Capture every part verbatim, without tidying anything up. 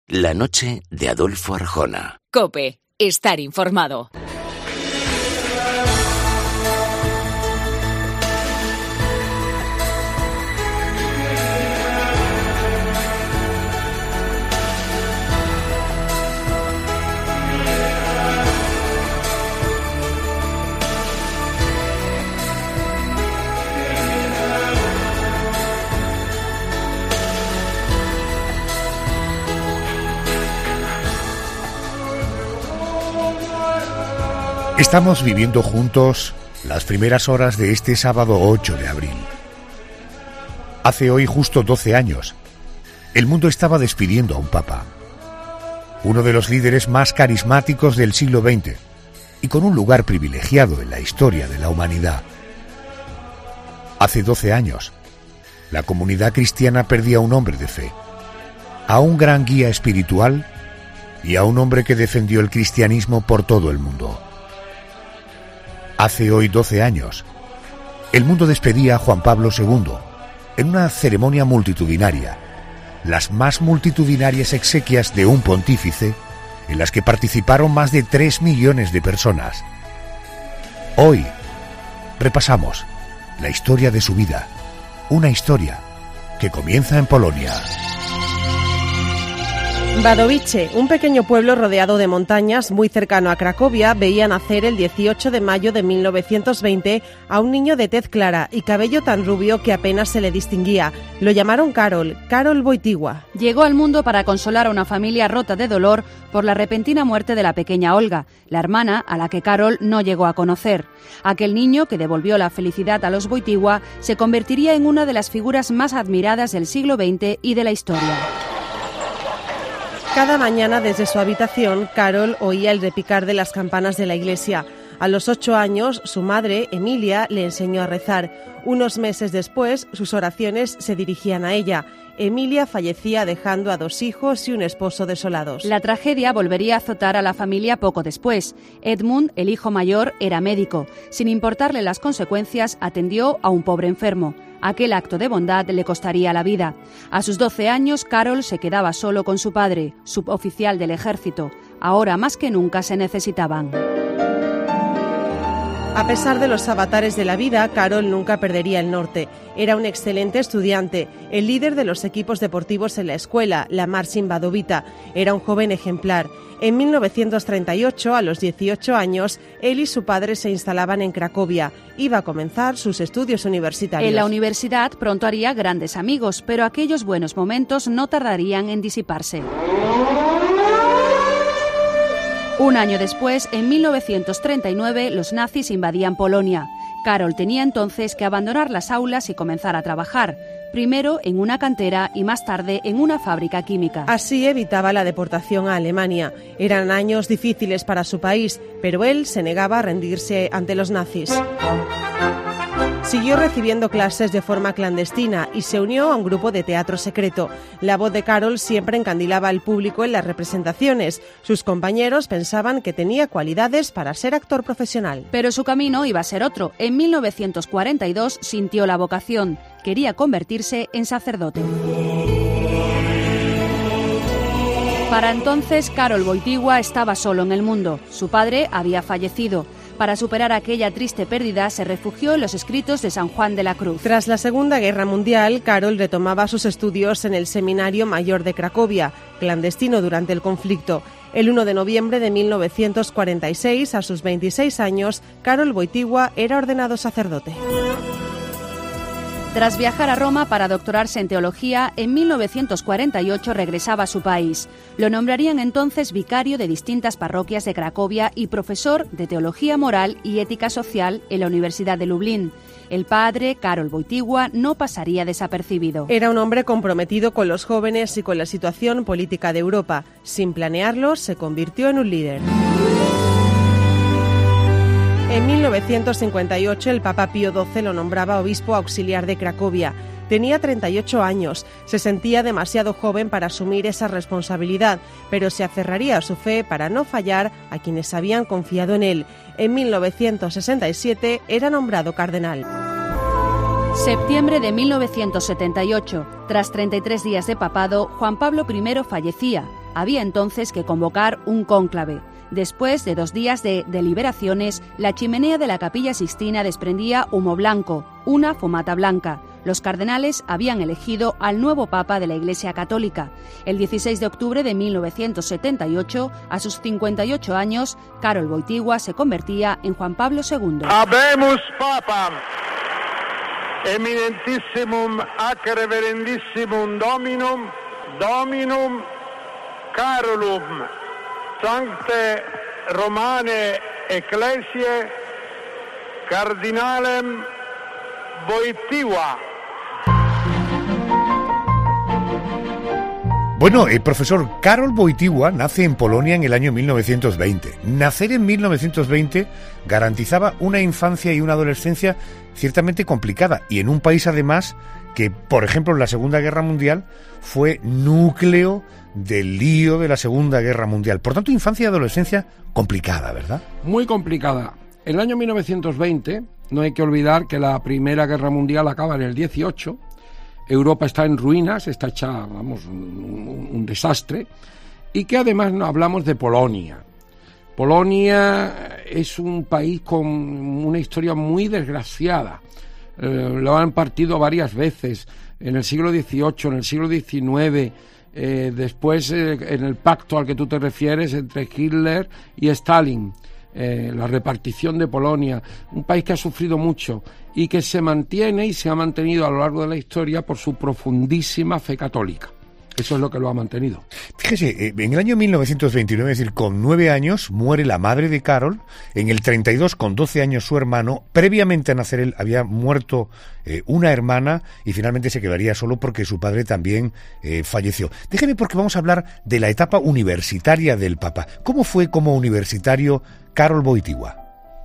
La noche de Adolfo Arjona. COPE. Estar informado. Estamos viviendo juntos las primeras horas de este sábado ocho de abril. Hace hoy justo doce años, el mundo estaba despidiendo a un papa, uno de los líderes más carismáticos del siglo veinte y con un lugar privilegiado en la historia de la humanidad. Hace doce años, la comunidad cristiana perdía a un hombre de fe, a un gran guía espiritual y a un hombre que defendió el cristianismo por todo el mundo. Hace hoy doce años, el mundo despedía a Juan Pablo segundo en una ceremonia multitudinaria, las más multitudinarias exequias de un pontífice, en las que participaron más de tres millones de personas. Hoy repasamos la historia de su vida, una historia que comienza en Polonia. Wadowice, un pequeño pueblo rodeado de montañas muy cercano a Cracovia, veía nacer el dieciocho de mayo de mil novecientos veinte a un niño de tez clara y cabello tan rubio que apenas se le distinguía. Lo llamaron Karol, Karol Wojtyła. Llegó al mundo para consolar a una familia rota de dolor por la repentina muerte de la pequeña Olga, la hermana a la que Karol no llegó a conocer. Aquel niño que devolvió la felicidad a los Wojtyła se convertiría en una de las figuras más admiradas del siglo veinte y de la historia. Cada mañana desde su habitación, Karol oía el repicar de las campanas de la iglesia. A los ocho años, su madre, Emilia, le enseñó a rezar. Unos meses después, sus oraciones se dirigían a ella. Emilia fallecía dejando a dos hijos y un esposo desolados. La tragedia volvería a azotar a la familia poco después. Edmund, el hijo mayor, era médico. Sin importarle las consecuencias, atendió a un pobre enfermo. Aquel acto de bondad le costaría la vida. A sus doce años, Karol se quedaba solo con su padre, suboficial del ejército. Ahora más que nunca se necesitaban. A pesar de los avatares de la vida, Karol nunca perdería el norte. Era un excelente estudiante, el líder de los equipos deportivos en la escuela, la Marcin Wadowita. Era un joven ejemplar. En mil novecientos treinta y ocho, a los dieciocho años, él y su padre se instalaban en Cracovia. Iba a comenzar sus estudios universitarios. En la universidad pronto haría grandes amigos, pero aquellos buenos momentos no tardarían en disiparse. Un año después, en mil novecientos treinta y nueve, los nazis invadían Polonia. Karol tenía entonces que abandonar las aulas y comenzar a trabajar, primero en una cantera y más tarde en una fábrica química. Así evitaba la deportación a Alemania. Eran años difíciles para su país, pero él se negaba a rendirse ante los nazis. Siguió recibiendo clases de forma clandestina y se unió a un grupo de teatro secreto. La voz de Karol siempre encandilaba al público en las representaciones. Sus compañeros pensaban que tenía cualidades para ser actor profesional. Pero su camino iba a ser otro. En mil novecientos cuarenta y dos sintió la vocación. Quería convertirse en sacerdote. Para entonces, Karol Wojtyła estaba solo en el mundo. Su padre había fallecido. Para superar aquella triste pérdida, se refugió en los escritos de San Juan de la Cruz. Tras la Segunda Guerra Mundial, Karol retomaba sus estudios en el Seminario Mayor de Cracovia, clandestino durante el conflicto. El uno de noviembre de mil novecientos cuarenta y seis, a sus veintiséis años, Karol Wojtyła era ordenado sacerdote. Tras viajar a Roma para doctorarse en teología, en mil novecientos cuarenta y ocho regresaba a su país. Lo nombrarían entonces vicario de distintas parroquias de Cracovia y profesor de teología moral y ética social en la Universidad de Lublin. El padre, Karol Wojtyła, no pasaría desapercibido. Era un hombre comprometido con los jóvenes y con la situación política de Europa. Sin planearlo, se convirtió en un líder. En mil novecientos cincuenta y ocho, el Papa Pío doce lo nombraba obispo auxiliar de Cracovia. Tenía treinta y ocho años, se sentía demasiado joven para asumir esa responsabilidad, pero se aferraría a su fe para no fallar a quienes habían confiado en él. En mil novecientos sesenta y siete era nombrado cardenal. Septiembre de mil novecientos setenta y ocho. Tras treinta y tres días de papado, Juan Pablo primero fallecía. Había entonces que convocar un cónclave. Después de dos días de deliberaciones, la chimenea de la Capilla Sixtina desprendía humo blanco, una fumata blanca. Los cardenales habían elegido al nuevo Papa de la Iglesia Católica. El dieciséis de octubre de mil novecientos setenta y ocho, a sus cincuenta y ocho años, Karol Wojtyła se convertía en Juan Pablo segundo. Habemus Papam, eminentissimum ac reverendissimum Dominum, Dominum Carolum, Sancte Romane Ecclesiae, Cardinalem Wojtyła. Bueno, el profesor Karol Wojtyła nace en Polonia en el año mil novecientos veinte. Nacer en mil novecientos veinte garantizaba una infancia y una adolescencia ciertamente complicada, y en un país además que, por ejemplo, en la Segunda Guerra Mundial fue núcleo del lío de la Segunda Guerra Mundial. Por tanto, infancia y adolescencia complicada, ¿verdad? Muy complicada. En el año mil novecientos veinte, no hay que olvidar que la Primera Guerra Mundial acaba en el dieciocho, Europa está en ruinas, está hecha, vamos, un, un desastre, y que además no hablamos de Polonia. Polonia es un país con una historia muy desgraciada. Eh, lo han partido varias veces, en el siglo dieciocho, en el siglo diecinueve, eh, después eh, en el pacto al que tú te refieres entre Hitler y Stalin. Eh, la repartición de Polonia, un país que ha sufrido mucho y que se mantiene y se ha mantenido a lo largo de la historia por su profundísima fe católica. Eso es lo que lo ha mantenido. Fíjese, en el año mil novecientos veintinueve, es decir, con nueve años, muere la madre de Karol. En el treinta y dos, con doce años, su hermano. Previamente a nacer él, había muerto eh, una hermana y finalmente se quedaría solo porque su padre también eh, falleció. Déjeme, porque vamos a hablar de la etapa universitaria del Papa. ¿Cómo fue como universitario Karol Wojtyła?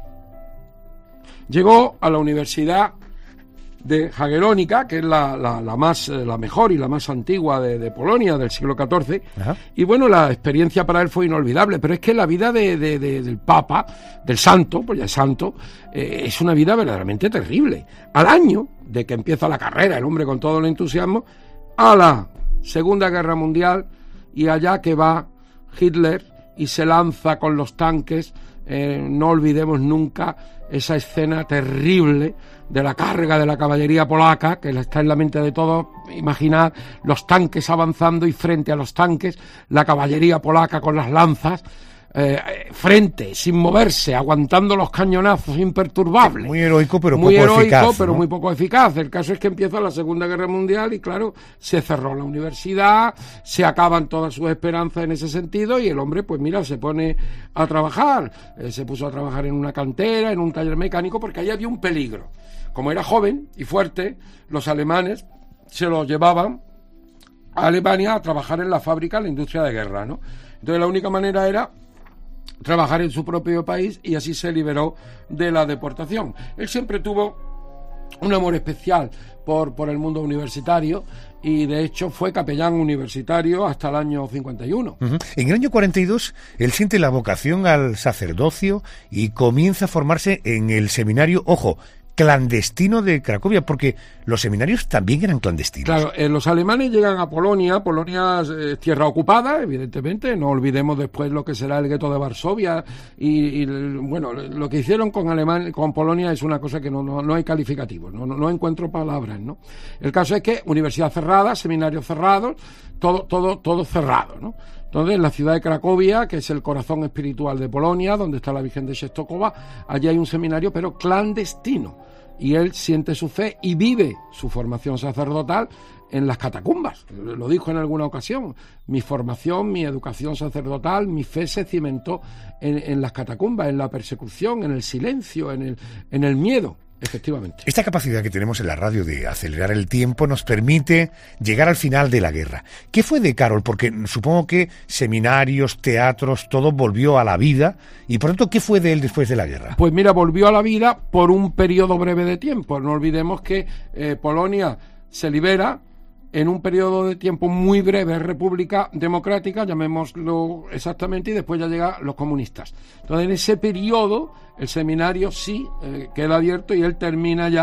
Llegó a la Universidad de Jagiellonica, que es la, la, la más la mejor y la más antigua de, de Polonia, del siglo catorce. Ajá. Y bueno, la experiencia para él fue inolvidable, pero es que la vida de, de, de, del Papa, del santo, pues ya es santo, eh, es una vida verdaderamente terrible. Al año de que empieza la carrera, el hombre con todo el entusiasmo, a la Segunda Guerra Mundial, y allá que va Hitler y se lanza con los tanques. Eh, no olvidemos nunca esa escena terrible de la carga de la caballería polaca, que está en la mente de todos. Imaginar los tanques avanzando y frente a los tanques la caballería polaca con las lanzas, eh, frente, sin moverse, aguantando los cañonazos imperturbables. Muy heroico, pero muy poco heroico, eficaz, pero ¿no? muy poco eficaz. El caso es que empieza la Segunda Guerra Mundial y, claro, se cerró la universidad, se acaban todas sus esperanzas en ese sentido, y el hombre, pues mira, se pone a trabajar. Eh, se puso a trabajar en una cantera, en un taller mecánico, porque ahí había un peligro. Como era joven y fuerte, los alemanes se lo llevaban a Alemania a trabajar en la fábrica, en la industria de guerra, ¿no? Entonces la única manera era trabajar en su propio país, y así se liberó de la deportación. Él siempre tuvo un amor especial por, por el mundo universitario, y de hecho fue capellán universitario hasta el año cincuenta y uno. Uh-huh. En el año cuarenta y dos, él siente la vocación al sacerdocio y comienza a formarse en el seminario, ojo, clandestino de Cracovia, porque los seminarios también eran clandestinos. Claro, eh, los alemanes llegan a Polonia, Polonia es eh, tierra ocupada, evidentemente, no olvidemos después lo que será el gueto de Varsovia, y, y bueno, lo que hicieron con Alemania, con Polonia es una cosa que no, no, no hay calificativos, no, no, no encuentro palabras, ¿no? El caso es que universidad cerrada, seminarios cerrados, todo, todo, todo cerrado, ¿no? Entonces, en la ciudad de Cracovia, que es el corazón espiritual de Polonia, donde está la Virgen de Czestochowa, allí hay un seminario, pero clandestino. Y él siente su fe y vive su formación sacerdotal en las catacumbas. Lo dijo en alguna ocasión. Mi formación, mi educación sacerdotal, mi fe se cimentó en, en las catacumbas, en la persecución, en el silencio, en el, en el miedo. Efectivamente. Esta capacidad que tenemos en la radio de acelerar el tiempo nos permite llegar al final de la guerra. ¿Qué fue de Karol? Porque supongo que seminarios, teatros, todo volvió a la vida, y por tanto, ¿qué fue de él después de la guerra? Pues mira, volvió a la vida por un periodo breve de tiempo. No olvidemos que eh, Polonia se libera en un periodo de tiempo muy breve, República Democrática, llamémoslo exactamente, y después ya llegan los comunistas. Entonces, en ese periodo, el seminario sí eh, queda abierto, y él termina ya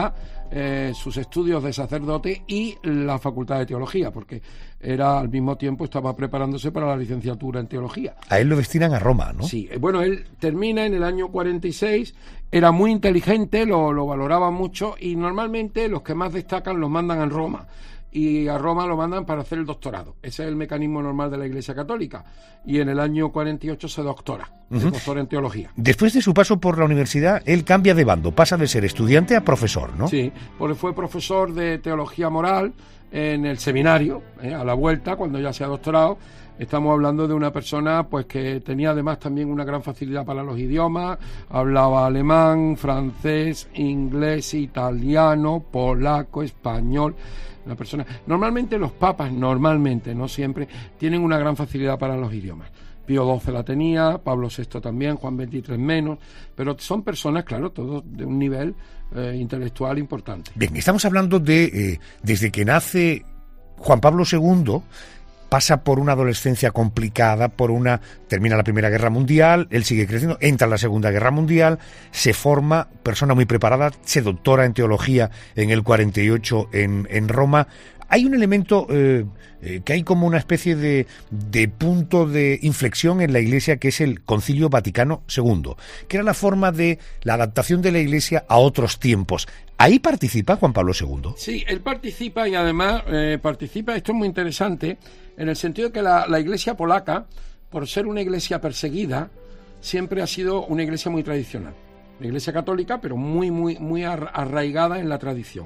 eh, sus estudios de sacerdote y la facultad de teología, porque era al mismo tiempo estaba preparándose para la licenciatura en teología. A él lo destinan a Roma, ¿no? Sí, bueno, él termina en el año cuarenta y seis, era muy inteligente, lo, lo valoraba mucho, y normalmente los que más destacan los mandan a Roma, y a Roma lo mandan para hacer el doctorado. Ese es el mecanismo normal de la Iglesia Católica, y en el año cuarenta y ocho se doctora, uh-huh. se doctora en teología. Después de su paso por la universidad, él cambia de bando, pasa de ser estudiante a profesor, ¿no? Sí, porque fue profesor de teología moral en el seminario, eh, a la vuelta, cuando ya se ha doctorado. Estamos hablando de una persona pues que tenía además también una gran facilidad para los idiomas, hablaba alemán, francés, inglés, italiano, polaco, español. Una persona, normalmente los papas, normalmente, no siempre, tienen una gran facilidad para los idiomas. Pío doce la tenía, Pablo sexto también, Juan veintitrés menos, pero son personas, claro, todos de un nivel eh, intelectual importante. Bien, estamos hablando de, eh, desde que nace Juan Pablo segundo, pasa por una adolescencia complicada, por una termina la Primera Guerra Mundial, él sigue creciendo, entra en la Segunda Guerra Mundial, se forma, persona muy preparada, se doctora en teología en el cuarenta y ocho en, en Roma. Hay un elemento eh, eh, que hay como una especie de, de punto de inflexión en la Iglesia, que es el Concilio Vaticano segundo, que era la forma de la adaptación de la Iglesia a otros tiempos. ¿Ahí participa Juan Pablo segundo? Sí, él participa y además eh, participa, esto es muy interesante, en el sentido de que la, la Iglesia polaca, por ser una iglesia perseguida, siempre ha sido una iglesia muy tradicional. La Iglesia católica, pero muy, muy, muy arraigada en la tradición.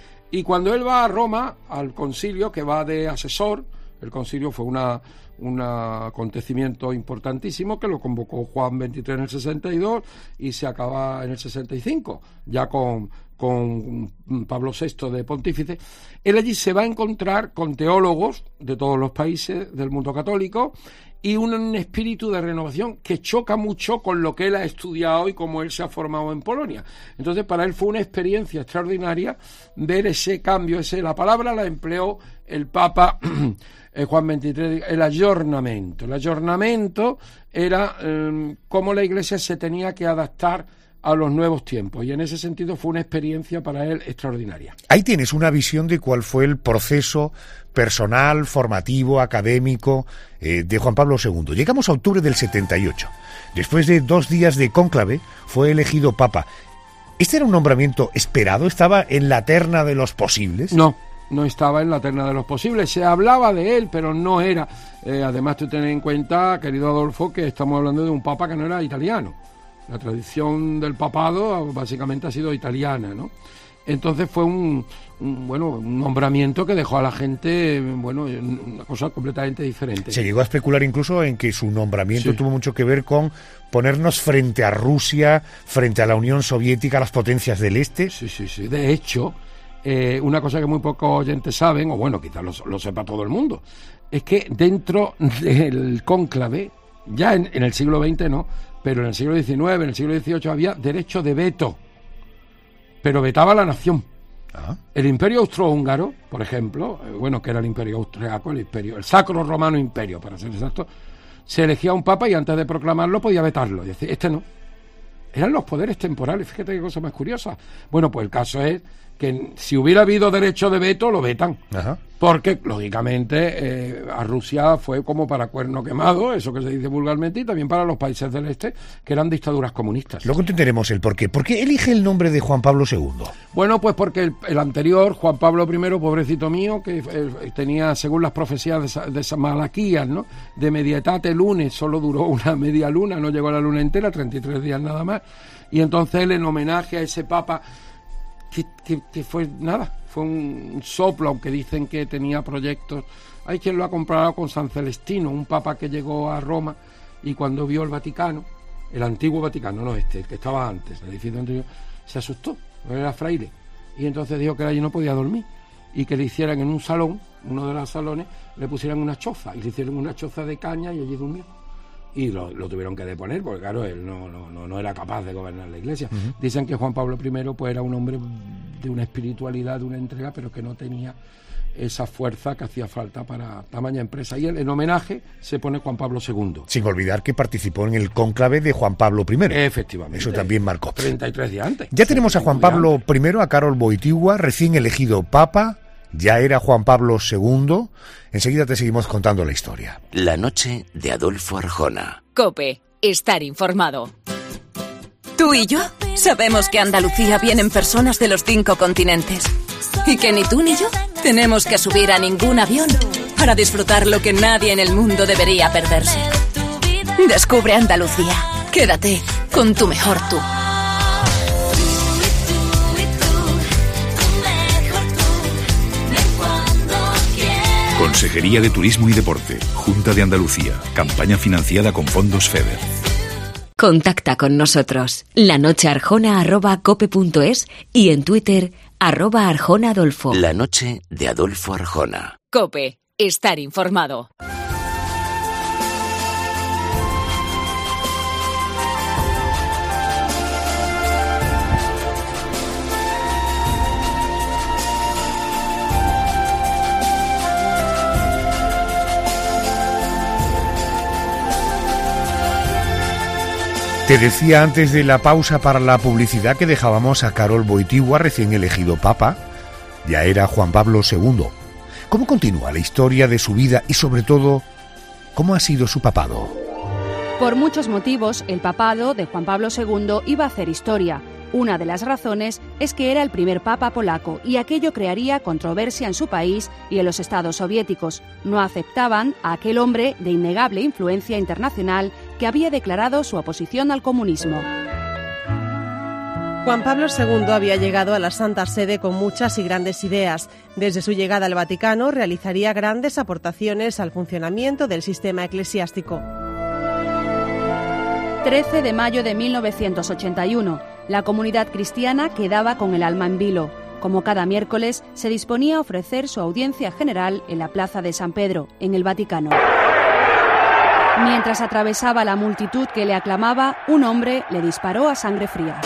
Y cuando él va a Roma, al concilio, que va de asesor, el concilio fue una, un acontecimiento importantísimo que lo convocó Juan veintitrés en el sesenta y dos y se acaba en el sesenta y cinco, ya con, con Pablo sexto de pontífice. Él allí se va a encontrar con teólogos de todos los países del mundo católico y un, un espíritu de renovación que choca mucho con lo que él ha estudiado y cómo él se ha formado en Polonia. Entonces, para él fue una experiencia extraordinaria ver ese cambio, ese, la palabra la empleó el Papa eh, Juan veintitrés, el aggiornamento. El aggiornamento era eh, cómo la Iglesia se tenía que adaptar a los nuevos tiempos, y en ese sentido fue una experiencia para él extraordinaria. Ahí tienes una visión de cuál fue el proceso personal, formativo, académico eh, de Juan Pablo segundo. Llegamos a octubre del setenta y ocho. Después de dos días de cónclave, fue elegido papa. ¿Este era un nombramiento esperado? ¿Estaba en la terna de los posibles? No, no estaba en la terna de los posibles. Se hablaba de él, pero no era. Eh, además, tú ten en cuenta, querido Adolfo, que estamos hablando de un papa que no era italiano. La tradición del papado básicamente ha sido italiana, ¿no? Entonces fue un, un bueno un nombramiento que dejó a la gente, bueno, una cosa completamente diferente. Se llegó a especular incluso en que su nombramiento sí. tuvo mucho que ver con ponernos frente a Rusia, frente a la Unión Soviética, a las potencias del Este. Sí, sí, sí. De hecho, eh, una cosa que muy pocos oyentes saben, o bueno, quizás lo, lo sepa todo el mundo, es que dentro del cónclave, ya en, en el siglo veinte no, pero en el siglo diecinueve, en el siglo dieciocho había derecho de veto, pero vetaba la nación. Ah. El Imperio Austrohúngaro, por ejemplo, eh, bueno, que era el Imperio Austriaco, el Imperio, el Sacro Romano Imperio, para ser exacto, se elegía un papa y antes de proclamarlo podía vetarlo, y decir, este no. Eran los poderes temporales, fíjate qué cosa más curiosa. Bueno, pues el caso es que si hubiera habido derecho de veto, lo vetan. Ajá. Porque, lógicamente, eh, a Rusia fue como para cuerno quemado, eso que se dice vulgarmente, y también para los países del este, que eran dictaduras comunistas. Luego entenderemos el porqué. ¿Por qué elige el nombre de Juan Pablo segundo? Bueno, pues porque el, el anterior, Juan Pablo primero, pobrecito mío, que eh, tenía, según las profecías de, de Malaquías, ¿no?, de medietate lunes, solo duró una media luna, no llegó a la luna entera, treinta y tres días nada más, y entonces él, en homenaje a ese papa, Que, que, que fue nada, fue un soplo, aunque dicen que tenía proyectos. Hay quien lo ha comparado con San Celestino, un papa que llegó a Roma y cuando vio el Vaticano, el antiguo Vaticano, no este, el que estaba antes, el edificio anterior, se asustó, era fraile, y entonces dijo que allí no podía dormir y que le hicieran en un salón, uno de los salones, le pusieran una choza, y le hicieron una choza de caña y allí durmió. Y lo, lo tuvieron que deponer, porque claro, él no, no, no, no era capaz de gobernar la Iglesia. Uh-huh. Dicen que Juan Pablo primero pues era un hombre de una espiritualidad, de una entrega, pero que no tenía esa fuerza que hacía falta para tamaña empresa. Y en homenaje se pone Juan Pablo segundo. Sin olvidar que participó en el cónclave de Juan Pablo primero. Efectivamente. Eso también marcó. treinta y tres días antes. Ya tenemos a Juan Pablo primero, a Karol Wojtyła, recién elegido papa. Ya era Juan Pablo segundo. Enseguida te seguimos contando la historia. La noche de Adolfo Arjona. COPE. Estar informado. Tú y yo sabemos que a Andalucía vienen personas de los cinco continentes. Y que ni tú ni yo tenemos que subir a ningún avión para disfrutar lo que nadie en el mundo debería perderse. Descubre Andalucía. Quédate con tu mejor tú. Consejería de Turismo y Deporte, Junta de Andalucía, campaña financiada con fondos FEDER. Contacta con nosotros, lanochearjona arroba cope punto es y en Twitter, arroba Arjona Adolfo. La noche de Adolfo Arjona. COPE. Estar informado. Te decía antes de la pausa para la publicidad que dejábamos a Karol Wojtyła, recién elegido papa. Ya era Juan Pablo segundo. ¿Cómo continúa la historia de su vida y, sobre todo, cómo ha sido su papado? Por muchos motivos, el papado de Juan Pablo segundo iba a hacer historia. Una de las razones es que era el primer papa polaco y aquello crearía controversia en su país y en los estados soviéticos. No aceptaban a aquel hombre de innegable influencia internacional que había declarado su oposición al comunismo. Juan Pablo segundo había llegado a la Santa Sede con muchas y grandes ideas. Desde su llegada al Vaticano realizaría grandes aportaciones al funcionamiento del sistema eclesiástico. trece de mayo de mil novecientos ochenta y uno. La comunidad cristiana quedaba con el alma en vilo. Como cada miércoles, se disponía a ofrecer su audiencia general en la Plaza de San Pedro, en el Vaticano. Mientras atravesaba la multitud que le aclamaba, un hombre le disparó a sangre fría.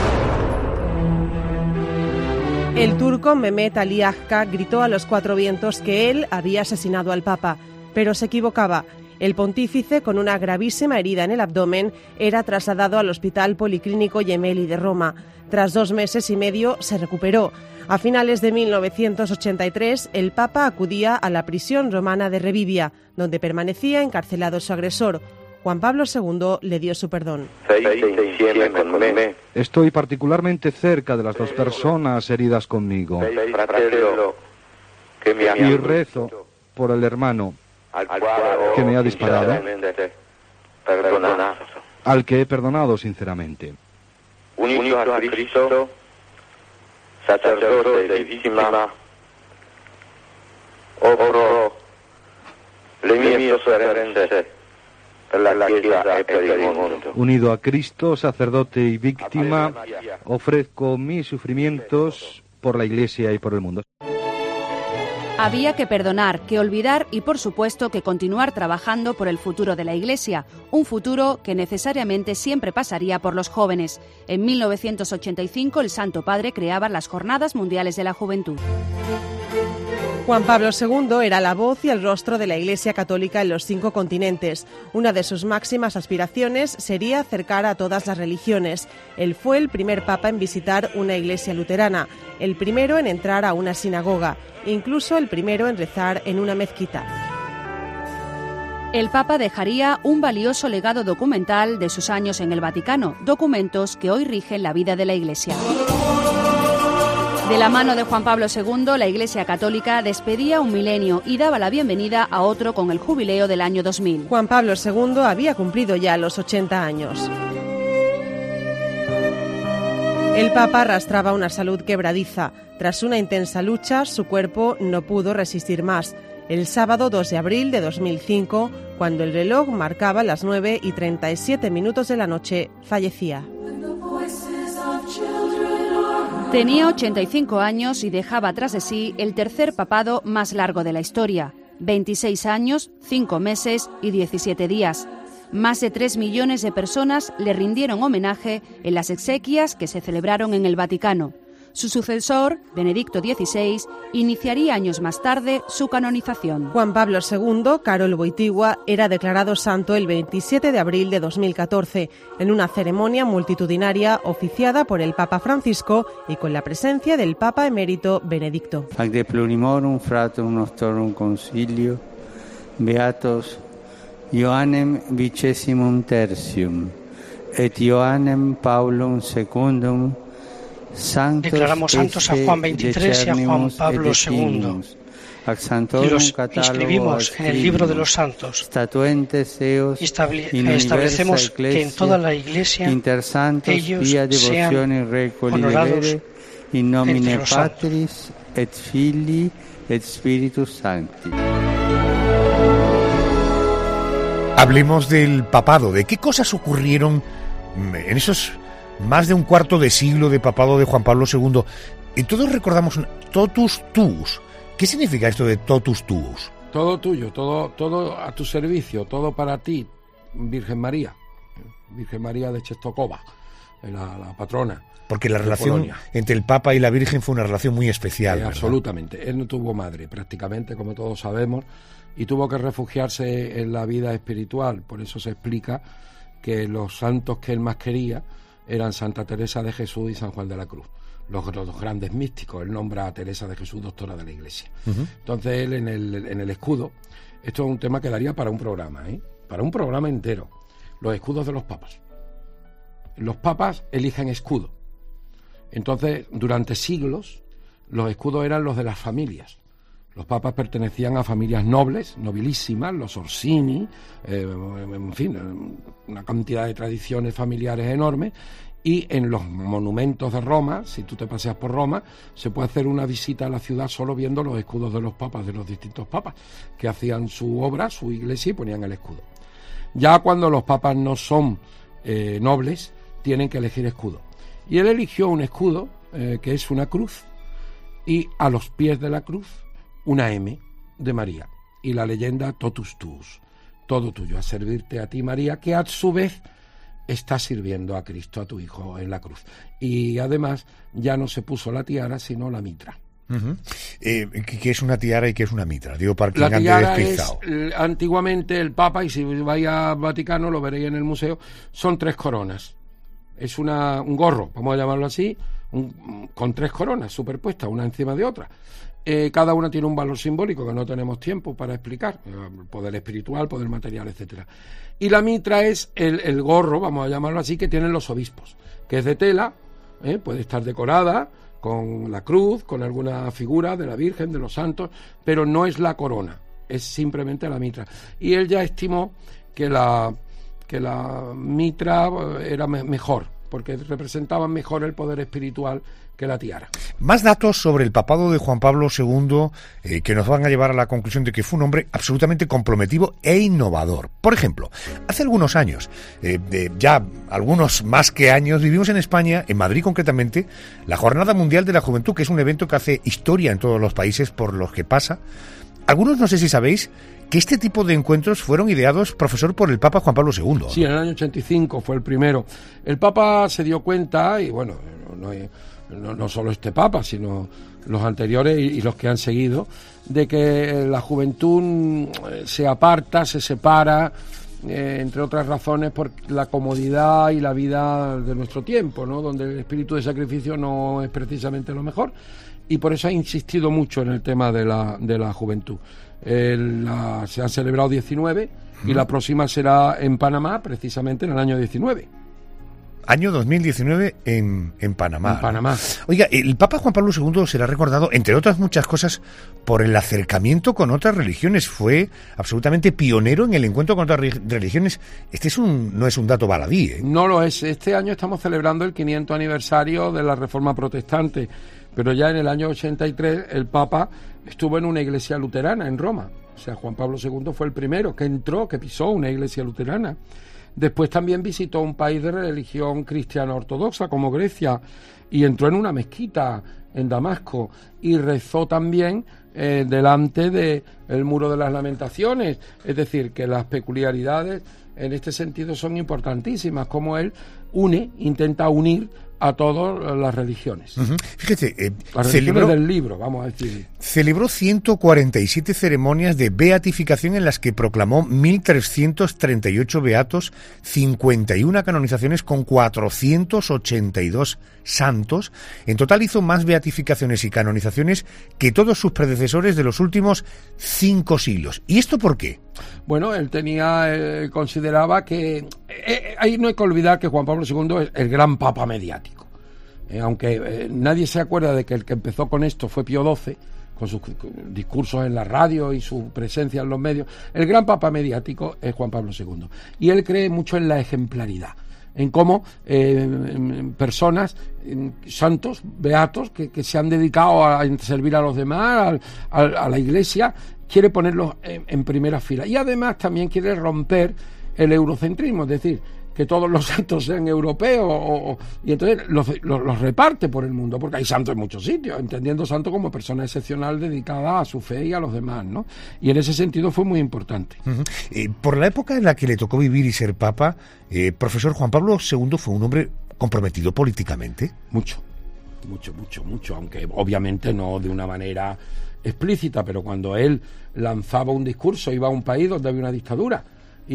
El turco Mehmet Ali Agca gritó a los cuatro vientos que él había asesinado al Papa, pero se equivocaba. El pontífice, con una gravísima herida en el abdomen, era trasladado al Hospital Policlínico Gemelli de Roma. Tras dos meses y medio se recuperó. A finales de mil novecientos ochenta y tres, el Papa acudía a la prisión romana de Revivia, donde permanecía encarcelado su agresor. Juan Pablo segundo le dio su perdón. Estoy particularmente cerca de las dos personas heridas conmigo. Y rezo por el hermano que me ha disparado, al que he perdonado sinceramente. Unido a Cristo, sacerdote de víctima, ofro le mie sofferenze per la Chiesa e per il mondo. Unido a Cristo, sacerdote y víctima, ofrezco mis sufrimientos por la Iglesia y por el mundo. Había que perdonar, que olvidar y, por supuesto, que continuar trabajando por el futuro de la Iglesia, un futuro que necesariamente siempre pasaría por los jóvenes. En mil novecientos ochenta y cinco, el Santo Padre creaba las Jornadas Mundiales de la Juventud. Juan Pablo segundo era la voz y el rostro de la Iglesia Católica en los cinco continentes. Una de sus máximas aspiraciones sería acercar a todas las religiones. Él fue el primer papa en visitar una iglesia luterana, el primero en entrar a una sinagoga, incluso el primero en rezar en una mezquita. El Papa dejaría un valioso legado documental de sus años en el Vaticano, documentos que hoy rigen la vida de la Iglesia. De la mano de Juan Pablo segundo, la Iglesia Católica despedía un milenio y daba la bienvenida a otro con el jubileo del año dos mil. Juan Pablo segundo había cumplido ya los ochenta años. El Papa arrastraba una salud quebradiza. Tras una intensa lucha, su cuerpo no pudo resistir más. El sábado dos de abril de dos mil cinco, cuando el reloj marcaba las nueve y treinta y siete minutos de la noche, fallecía. Tenía ochenta y cinco años y dejaba tras de sí el tercer papado más largo de la historia. veintiséis años, cinco meses y diecisiete días. Más de tres millones de personas le rindieron homenaje en las exequias que se celebraron en el Vaticano. Su sucesor, Benedicto dieciséis, iniciaría años más tarde su canonización. Juan Pablo segundo, Karol Wojtyła, era declarado santo el veintisiete de abril de dos mil catorce, en una ceremonia multitudinaria oficiada por el Papa Francisco y con la presencia del Papa emérito Benedicto. Ac de plurimorum fratum nostrorum concilio, beatos Ioannem vicesimum tertium et Ioannem Paulum secundum. Declaramos santos a Juan veintitrés y a Juan Pablo segundo y los inscribimos en el libro de los santos y establecemos que en toda la Iglesia ellos sean honorados entre los santos. Et Filii et Spiritus Sancti. Hablemos del papado, de qué cosas ocurrieron en esos más de un cuarto de siglo de papado de Juan Pablo segundo. Y todos recordamos totus tuus. ¿Qué significa esto de totus tuus? Todo tuyo, todo, todo a tu servicio, todo para ti, Virgen María, Virgen María de Czestochowa, la, la patrona. Porque la relación Polonia entre el Papa y la Virgen fue una relación muy especial. Eh, absolutamente. Él no tuvo madre, prácticamente, como todos sabemos, y tuvo que refugiarse en la vida espiritual. Por eso se explica que los santos que él más quería eran Santa Teresa de Jesús y San Juan de la Cruz, los, los grandes místicos. Él nombra a Teresa de Jesús doctora de la Iglesia. Uh-huh. Entonces él en el, en el escudo, esto es un tema que daría para un programa, ¿eh? para un programa entero, los escudos de los papas. Los papas eligen escudo. Entonces, durante siglos, los escudos eran los de las familias. Los papas pertenecían a familias nobles, nobilísimas, los Orsini, eh, en fin, una cantidad de tradiciones familiares enormes. Y en los monumentos de Roma, si tú te paseas por Roma, se puede hacer una visita a la ciudad solo viendo los escudos de los papas, de los distintos papas, que hacían su obra, su iglesia y ponían el escudo. Ya cuando los papas no son eh, nobles, tienen que elegir escudo. Y él eligió un escudo, eh, que es una cruz, y a los pies de la cruz, una M de María. Y la leyenda totus tuus, todo tuyo, a servirte a ti, María, que a su vez está sirviendo a Cristo, a tu Hijo, en la cruz. Y además ya no se puso la tiara, sino la mitra. Uh-huh. Eh, ¿Qué es una tiara y qué es una mitra? Digo, para quien la tiara ande es, antiguamente el Papa, y si vais al Vaticano lo veréis en el museo, son tres coronas. Es una, un gorro, vamos a llamarlo así, un, con tres coronas superpuestas, una encima de otra. Eh, cada una tiene un valor simbólico que no tenemos tiempo para explicar, poder espiritual, poder material, etcétera. Y la mitra es el, el gorro, vamos a llamarlo así, que tienen los obispos, que es de tela, ¿eh? puede estar decorada con la cruz, con alguna figura de la Virgen, de los santos, pero no es la corona, es simplemente la mitra. Y él ya estimó que la, que la mitra era me- mejor, porque representaba mejor el poder espiritual que la tiara. Más datos sobre el papado de Juan Pablo segundo eh, que nos van a llevar a la conclusión de que fue un hombre absolutamente comprometido e innovador. Por ejemplo, hace algunos años, eh, de ya algunos más que años, vivimos en España, en Madrid concretamente, la Jornada Mundial de la Juventud, que es un evento que hace historia en todos los países por los que pasa. Algunos, no sé si sabéis, que este tipo de encuentros fueron ideados, profesor, por el Papa Juan Pablo segundo. Sí, en el año ochenta y cinco fue el primero. El Papa se dio cuenta, y bueno, no, no, no solo este Papa, sino los anteriores y, y los que han seguido, de que la juventud se aparta, se separa, eh, entre otras razones, por la comodidad y la vida de nuestro tiempo, ¿no? Donde el espíritu de sacrificio no es precisamente lo mejor. Y por eso ha insistido mucho en el tema de la, de la juventud. El, la, se han celebrado diecinueve uh-huh. y la próxima será en Panamá, precisamente en el año diecinueve. Año dos mil diecinueve en, en Panamá. En Panamá. ¿No? Oiga, el Papa Juan Pablo segundo será recordado, entre otras muchas cosas, por el acercamiento con otras religiones. Fue absolutamente pionero en el encuentro con otras religiones. Este es un, no es un dato baladí, ¿eh? No lo es. Este año estamos celebrando el quinientos aniversario de la Reforma Protestante, pero ya en el año ochenta y tres el Papa estuvo en una iglesia luterana en Roma. O sea, Juan Pablo segundo fue el primero que entró, que pisó una iglesia luterana. Después también visitó un país de religión cristiana ortodoxa como Grecia y entró en una mezquita en Damasco y rezó también eh, delante de, el Muro de las Lamentaciones. Es decir, que las peculiaridades en este sentido son importantísimas, como él une, intenta unir a todas las religiones. Uh-huh. Fíjate, eh, las religiones celebró, del libro, vamos a decir. Celebró ciento cuarenta y siete ceremonias de beatificación en las que proclamó mil trescientos treinta y ocho beatos, cincuenta y una canonizaciones con cuatrocientos ochenta y dos santos. En total hizo más beatificaciones y canonizaciones que todos sus predecesores de los últimos cinco siglos. ¿Y esto por qué? Bueno, él tenía, eh, consideraba que... Eh, ahí no hay que olvidar que Juan Pablo segundo es el gran papa mediático. Eh, aunque eh, nadie se acuerda de que el que empezó con esto fue Pío doce, con sus discursos en la radio y su presencia en los medios, el gran papa mediático es Juan Pablo segundo. Y él cree mucho en la ejemplaridad, en cómo eh, personas, en santos, beatos, que, que se han dedicado a, a servir a los demás, a, a, a la Iglesia, quiere ponerlos en, en primera fila. Y además también quiere romper el eurocentrismo, es decir, que todos los santos sean europeos, o, o, y entonces los, los, los reparte por el mundo, porque hay santos en muchos sitios, entendiendo santo como persona excepcional dedicada a su fe y a los demás, ¿no? Y en ese sentido fue muy importante. Uh-huh. Eh, por la época en la que le tocó vivir y ser papa, eh, profesor, Juan Pablo segundo fue un hombre comprometido políticamente. Mucho, mucho, mucho, mucho, aunque obviamente no de una manera explícita, pero cuando él lanzaba un discurso, iba a un país donde había una dictadura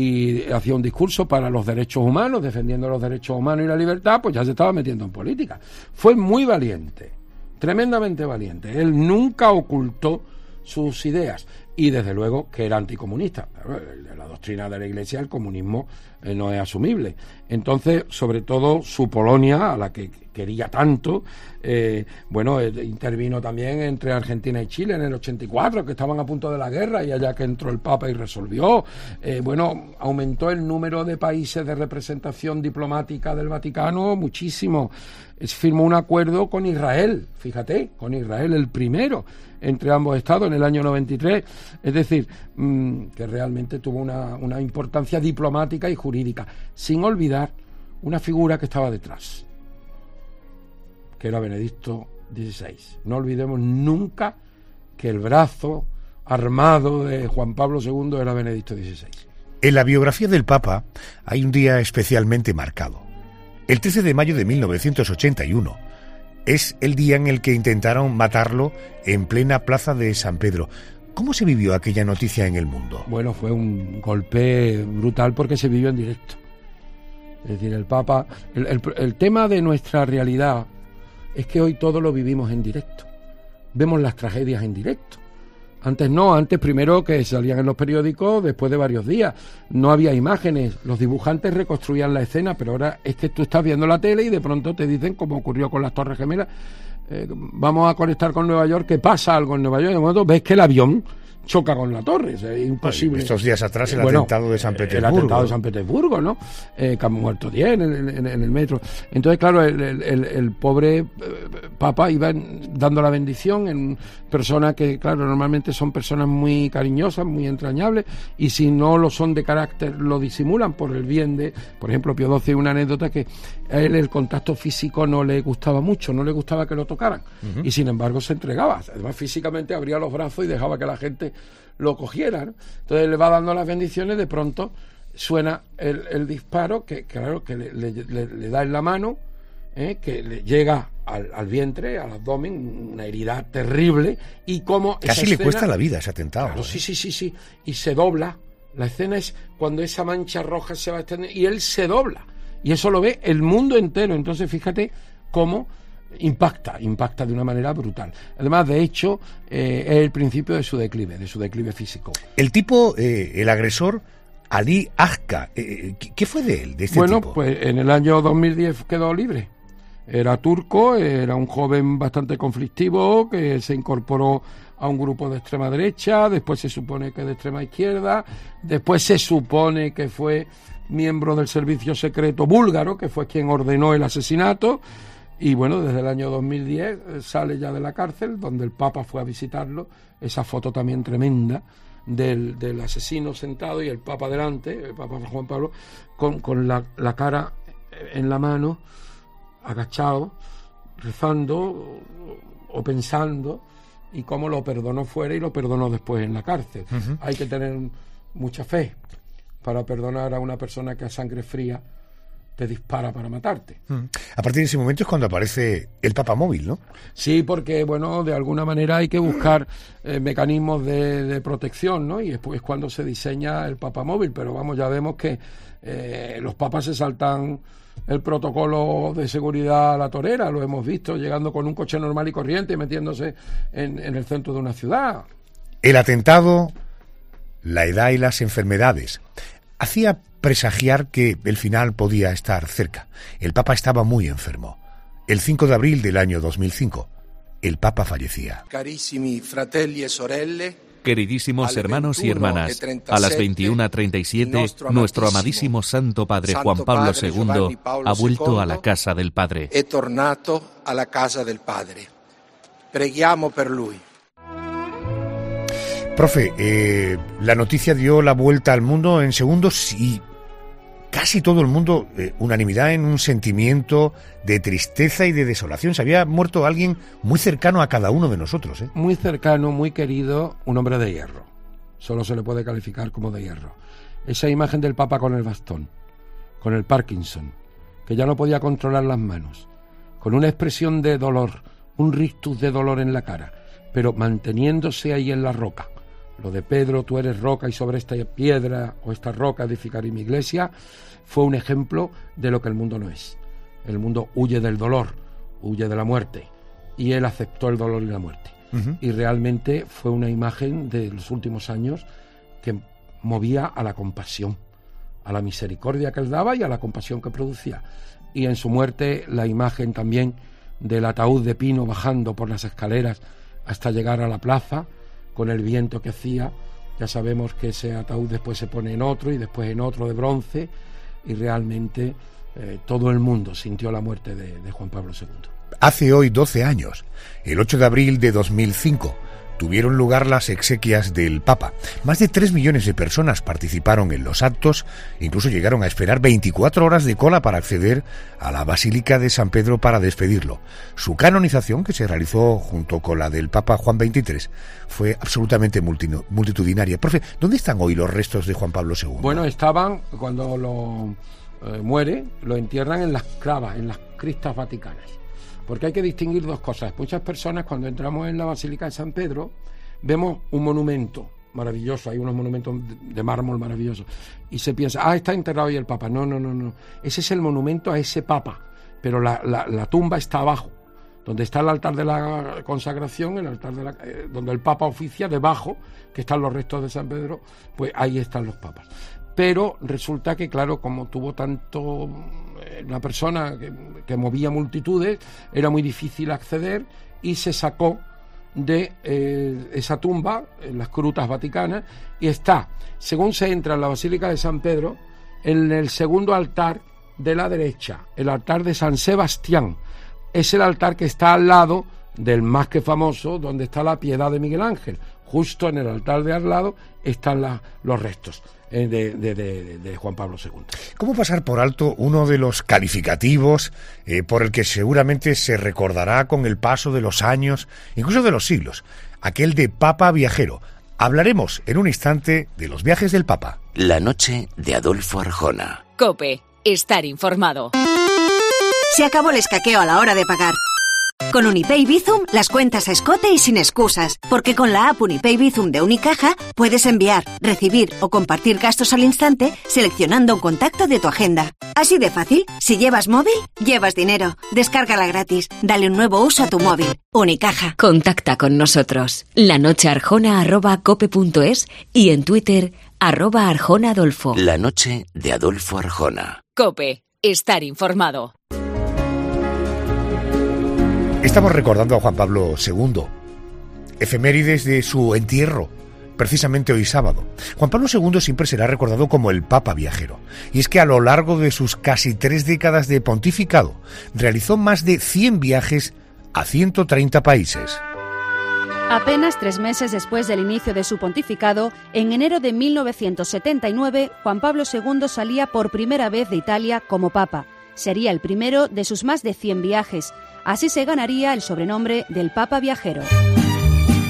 y hacía un discurso para los derechos humanos, defendiendo los derechos humanos y la libertad, pues ya se estaba metiendo en política. Fue muy valiente, tremendamente valiente. Él nunca ocultó sus ideas y desde luego que era anticomunista. La doctrina de la Iglesia, el comunismo eh, no es asumible. Entonces, sobre todo su Polonia, a la que quería tanto, eh, bueno, eh, intervino también entre Argentina y Chile en el ochenta y cuatro, que estaban a punto de la guerra, y allá que entró el Papa y resolvió. Eh, bueno, aumentó el número de países de representación diplomática del Vaticano muchísimo. Es, firmó un acuerdo con Israel, fíjate, con Israel, el primero entre ambos estados en el año noventa y tres, es decir, mmm, que realmente tuvo una, una importancia diplomática y jurídica, sin olvidar una figura que estaba detrás, que era Benedicto dieciséis. No olvidemos nunca que el brazo armado de Juan Pablo segundo era Benedicto dieciséis. En la biografía del Papa hay un día especialmente marcado. El trece de mayo de mil novecientos ochenta y uno es el día en el que intentaron matarlo en plena plaza de San Pedro. ¿Cómo se vivió aquella noticia en el mundo? Bueno, fue un golpe brutal porque se vivió en directo. Es decir, el Papa... El, el, el tema de nuestra realidad es que hoy todo lo vivimos en directo. Vemos las tragedias en directo. Antes no, antes primero que salían en los periódicos después de varios días. No había imágenes, los dibujantes reconstruían la escena, pero ahora es que tú estás viendo la tele y de pronto te dicen, como ocurrió con las Torres Gemelas, eh, vamos a conectar con Nueva York, que pasa algo en Nueva York, y de momento ves que el avión choca con la torre, es imposible. Estos días atrás el bueno, atentado de San Petersburgo. El atentado de San Petersburgo, ¿no? Eh, que han muerto diez en, en, en el metro. Entonces, claro, el, el, el pobre Papa iba dando la bendición en personas que, claro, normalmente son personas muy cariñosas, muy entrañables, y si no lo son de carácter, lo disimulan por el bien de... Por ejemplo, Pío doce, una anécdota que a él el contacto físico no le gustaba mucho, no le gustaba que lo tocaran, uh-huh. y sin embargo se entregaba. Además, físicamente abría los brazos y dejaba que la gente lo cogiera, ¿no? Entonces le va dando las bendiciones, de pronto suena el, el disparo que claro que le, le, le, le da en la mano, ¿eh? Que le llega al, al vientre, al abdomen, una herida terrible, y como casi esa le escena, cuesta la vida ese atentado. Claro, ¿eh? sí, sí, sí, sí, y se dobla. La escena es cuando esa mancha roja se va a extender y él se dobla, y eso lo ve el mundo entero. Entonces fíjate cómo impacta, impacta de una manera brutal. Además, de hecho, eh, es el principio de su declive, de su declive físico. El tipo, eh, el agresor, Ali Agca, eh, ¿qué fue de él, de este bueno, tipo? Pues en el año dos mil diez quedó libre. Era turco, era un joven bastante conflictivo que se incorporó a un grupo de extrema derecha, después se supone que de extrema izquierda, después se supone que fue miembro del servicio secreto búlgaro, que fue quien ordenó el asesinato. Y bueno, desde el año dos mil diez eh, sale ya de la cárcel, donde el Papa fue a visitarlo. Esa foto también tremenda del, del asesino sentado y el Papa delante, el Papa Juan Pablo, con, con la, la cara en la mano, agachado, rezando o pensando y cómo lo perdonó fuera y lo perdonó después en la cárcel. Uh-huh. Hay que tener mucha fe para perdonar a una persona que a sangre fría te dispara para matarte. Uh-huh. A partir de ese momento es cuando aparece el Papa móvil, ¿no? Sí, porque, bueno, de alguna manera hay que buscar eh, mecanismos de, de protección, ¿no? Y después es cuando se diseña el Papa móvil, pero vamos, ya vemos que eh, los papas se saltan el protocolo de seguridad a la torera, lo hemos visto, llegando con un coche normal y corriente y metiéndose en, en el centro de una ciudad. El atentado, la edad y las enfermedades hacía presagiar que el final podía estar cerca. El Papa estaba muy enfermo. El cinco de abril del año dos mil cinco, el Papa fallecía. Carissimi fratelli e sorelle, queridísimos hermanos y hermanas, a las veintiuna treinta y siete, nuestro amadísimo Santo Padre Juan Pablo segundo ha vuelto a la casa del Padre. È tornato alla casa del Padre. Preghiamo per lui. Profe, eh, la noticia dio la vuelta al mundo en segundos y casi todo el mundo, eh, unanimidad en un sentimiento de tristeza y de desolación. Se había muerto alguien muy cercano a cada uno de nosotros, ¿eh? Muy cercano, muy querido, un hombre de hierro. Solo se le puede calificar como de hierro. Esa imagen del Papa con el bastón, con el Parkinson, que ya no podía controlar las manos, con una expresión de dolor, un rictus de dolor en la cara, pero manteniéndose ahí en la roca. Lo de Pedro, tú eres roca y sobre esta piedra o esta roca edificaré mi iglesia, fue un ejemplo de lo que el mundo no es. El mundo huye del dolor, huye de la muerte, y él aceptó el dolor y la muerte. Uh-huh. Y realmente fue una imagen de los últimos años que movía a la compasión, a la misericordia que él daba y a la compasión que producía. Y en su muerte la imagen también del ataúd de pino bajando por las escaleras hasta llegar a la plaza, con el viento que hacía. Ya sabemos que ese ataúd después se pone en otro y después en otro de bronce, y realmente eh, todo el mundo sintió la muerte de, de Juan Pablo segundo. Hace hoy doce años, el ocho de abril de dos mil cinco, tuvieron lugar las exequias del Papa. Más de tres millones de personas participaron en los actos, incluso llegaron a esperar veinticuatro horas de cola para acceder a la Basílica de San Pedro para despedirlo. Su canonización, que se realizó junto con la del Papa Juan veintitrés, fue absolutamente multitudinaria. Profe, ¿dónde están hoy los restos de Juan Pablo segundo? Bueno, estaban, cuando lo eh, muere, lo entierran en las clavas, en las cristas vaticanas. Porque hay que distinguir dos cosas. Muchas personas, cuando entramos en la Basílica de San Pedro, vemos un monumento maravilloso, hay unos monumentos de mármol maravillosos, y se piensa, ah, está enterrado ahí el Papa. No, no, no, no. Ese es el monumento a ese Papa, pero la, la, la tumba está abajo, donde está el altar de la consagración, el altar de la, eh, donde el Papa oficia, debajo, que están los restos de San Pedro, pues ahí están los papas. Pero resulta que, claro, como tuvo tanto, eh, una persona que, que movía multitudes, era muy difícil acceder, y se sacó de eh, esa tumba, en las grutas vaticanas, y está, según se entra en la Basílica de San Pedro, en el segundo altar de la derecha, el altar de San Sebastián. Es el altar que está al lado del más que famoso, donde está la Piedad de Miguel Ángel. Justo en el altar de al lado están la, los restos de, de, de, de Juan Pablo segundo. ¿Cómo pasar por alto uno de los calificativos eh, por el que seguramente se recordará con el paso de los años, incluso de los siglos? Aquel de Papa Viajero. Hablaremos en un instante de los viajes del Papa. La noche de Adolfo Arjona. COPE. Estar informado. Se acabó el escaqueo a la hora de pagar. Con Unipay Bizum, las cuentas a escote y sin excusas, porque con la app Unipay Bizum de Unicaja puedes enviar, recibir o compartir gastos al instante seleccionando un contacto de tu agenda. Así de fácil, si llevas móvil, llevas dinero. Descárgala gratis, dale un nuevo uso a tu móvil. Unicaja. Contacta con nosotros. lanochearjona arroba cope punto es y en Twitter arroba Arjona Adolfo. La noche de Adolfo Arjona. COPE. Estar informado. Estamos recordando a Juan Pablo segundo, efemérides de su entierro, precisamente hoy sábado. Juan Pablo segundo siempre será recordado como el Papa Viajero, y es que a lo largo de sus casi tres décadas de pontificado, realizó más de cien viajes a ciento treinta países. Apenas tres meses después del inicio de su pontificado, en enero de mil novecientos setenta y nueve, Juan Pablo segundo salía por primera vez de Italia como Papa. Sería el primero de sus más de cien viajes. Así se ganaría el sobrenombre del Papa Viajero.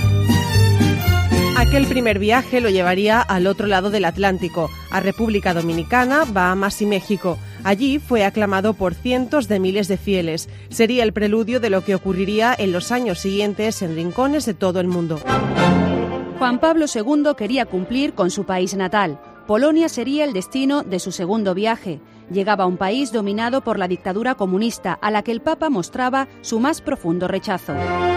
Aquel primer viaje lo llevaría al otro lado del Atlántico, a República Dominicana, Bahamas y México. Allí fue aclamado por cientos de miles de fieles. Sería el preludio de lo que ocurriría en los años siguientes en rincones de todo el mundo. Juan Pablo segundo quería cumplir con su país natal. Polonia sería el destino de su segundo viaje. Llegaba a un país dominado por la dictadura comunista, a la que el Papa mostraba su más profundo rechazo.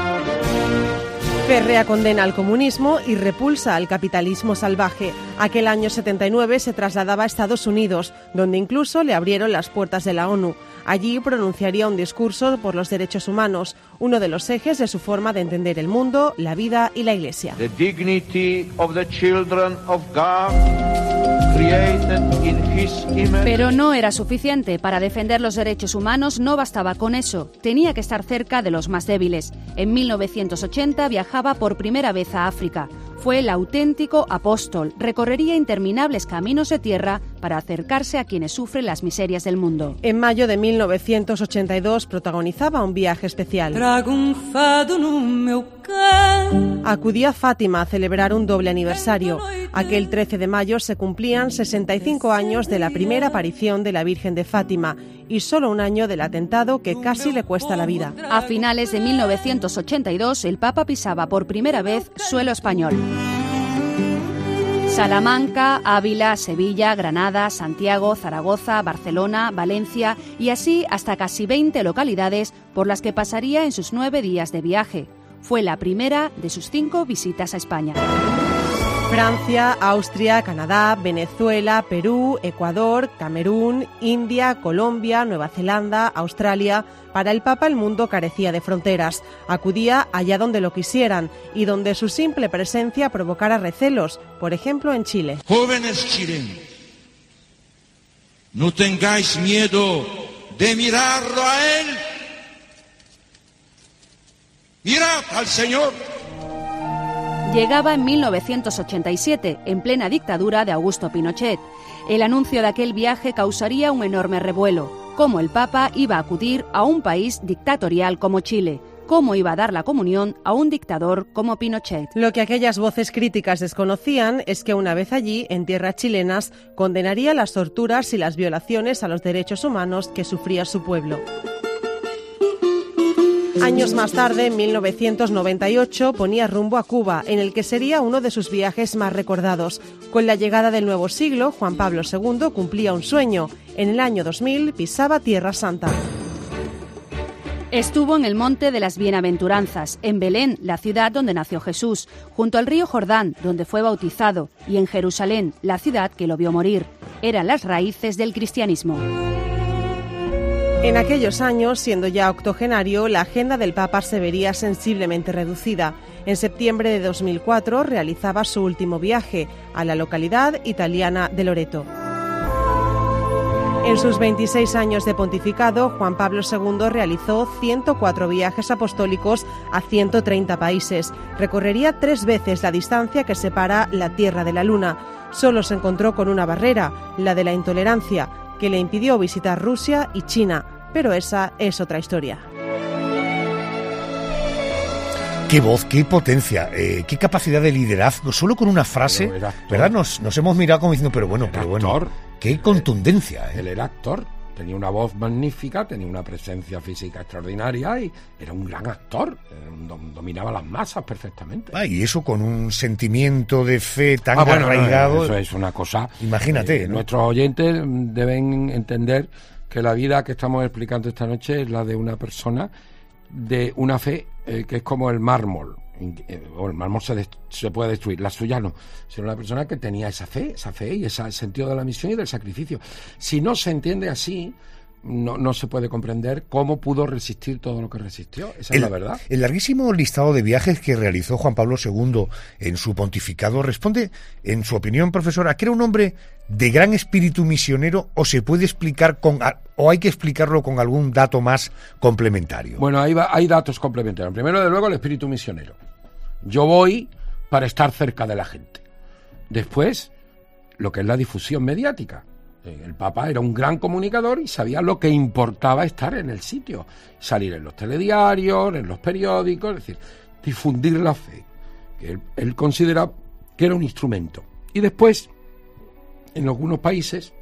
Férrea condena al comunismo y repulsa al capitalismo salvaje. Aquel año setenta y nueve se trasladaba a Estados Unidos, donde incluso le abrieron las puertas de la ONU. Allí pronunciaría un discurso por los derechos humanos, uno de los ejes de su forma de entender el mundo, la vida y la Iglesia. The dignity of the children of God, created in His image. Pero no era suficiente. Para defender los derechos humanos no bastaba con eso. Tenía que estar cerca de los más débiles. En mil novecientos ochenta viajaba por primera vez a África. Fue el auténtico apóstol. Recorrería interminables caminos de tierra para acercarse a quienes sufren las miserias del mundo. En mayo de mil novecientos ochenta y dos protagonizaba un viaje especial. Acudía a Fátima a celebrar un doble aniversario. Aquel trece de mayo se cumplían sesenta y cinco años de la primera aparición de la Virgen de Fátima y solo un año del atentado que casi le cuesta la vida. A finales de mil novecientos ochenta y dos, el Papa pisaba por primera vez suelo español. Salamanca, Ávila, Sevilla, Granada, Santiago, Zaragoza, Barcelona, Valencia y así hasta casi veinte localidades por las que pasaría en sus nueve días de viaje. Fue la primera de sus cinco visitas a España. Francia, Austria, Canadá, Venezuela, Perú, Ecuador, Camerún, India, Colombia, Nueva Zelanda, Australia. Para el Papa el mundo carecía de fronteras. Acudía allá donde lo quisieran y donde su simple presencia provocara recelos, por ejemplo en Chile. Jóvenes chilenos, no tengáis miedo de mirarlo a él. Mirad al Señor. Llegaba en mil novecientos ochenta y siete, en plena dictadura de Augusto Pinochet. El anuncio de aquel viaje causaría un enorme revuelo. ¿Cómo el Papa iba a acudir a un país dictatorial como Chile? ¿Cómo iba a dar la comunión a un dictador como Pinochet? Lo que aquellas voces críticas desconocían es que una vez allí, en tierras chilenas, condenaría las torturas y las violaciones a los derechos humanos que sufría su pueblo. Años más tarde, en mil novecientos noventa y ocho, ponía rumbo a Cuba, en el que sería uno de sus viajes más recordados. Con la llegada del nuevo siglo, Juan Pablo segundo cumplía un sueño. En el año dos mil pisaba Tierra Santa. Estuvo en el Monte de las Bienaventuranzas, en Belén, la ciudad donde nació Jesús, junto al río Jordán, donde fue bautizado, y en Jerusalén, la ciudad que lo vio morir. Eran las raíces del cristianismo. En aquellos años, siendo ya octogenario, la agenda del Papa se vería sensiblemente reducida. En septiembre de dos mil cuatro realizaba su último viaje a la localidad italiana de Loreto. En sus veintiséis años de pontificado, Juan Pablo segundo realizó ciento cuatro viajes apostólicos a ciento treinta países. Recorrería tres veces la distancia que separa la Tierra de la Luna. Solo se encontró con una barrera, la de la intolerancia, que le impidió visitar Rusia y China, pero esa es otra historia. Qué voz, qué potencia, eh, qué capacidad de liderazgo, solo con una frase, ¿verdad? Nos, nos hemos mirado como diciendo, pero bueno, pero bueno, qué contundencia. ¿eh? Él era actor, tenía una voz magnífica, tenía una presencia física extraordinaria y era un gran actor, dominaba las masas perfectamente. Ah, y eso con un sentimiento de fe tan ah, bueno, arraigado. No, eso es una cosa. Imagínate. Eh, ¿no? Nuestros oyentes deben entender que la vida que estamos explicando esta noche es la de una persona de una fe eh, que es como el mármol. Eh, o el mármol se, dest- se puede destruir, la suya no, sino una persona que tenía esa fe, esa fe y ese sentido de la misión y del sacrificio. Si no se entiende así, no, no se puede comprender cómo pudo resistir todo lo que resistió. Esa el, es la verdad. El larguísimo listado de viajes que realizó Juan Pablo segundo en su pontificado responde, en su opinión, profesor, a que era un hombre de gran espíritu misionero, o se puede explicar con, o hay que explicarlo con algún dato más complementario. Bueno, hay, hay datos complementarios. Primero, de luego, el espíritu misionero. Yo voy para estar cerca de la gente. Después, lo que es la difusión mediática. El Papa era un gran comunicador y sabía lo que importaba estar en el sitio, salir en los telediarios, en los periódicos, es decir, difundir la fe. Él, él considera que era un instrumento. Y después, en algunos países,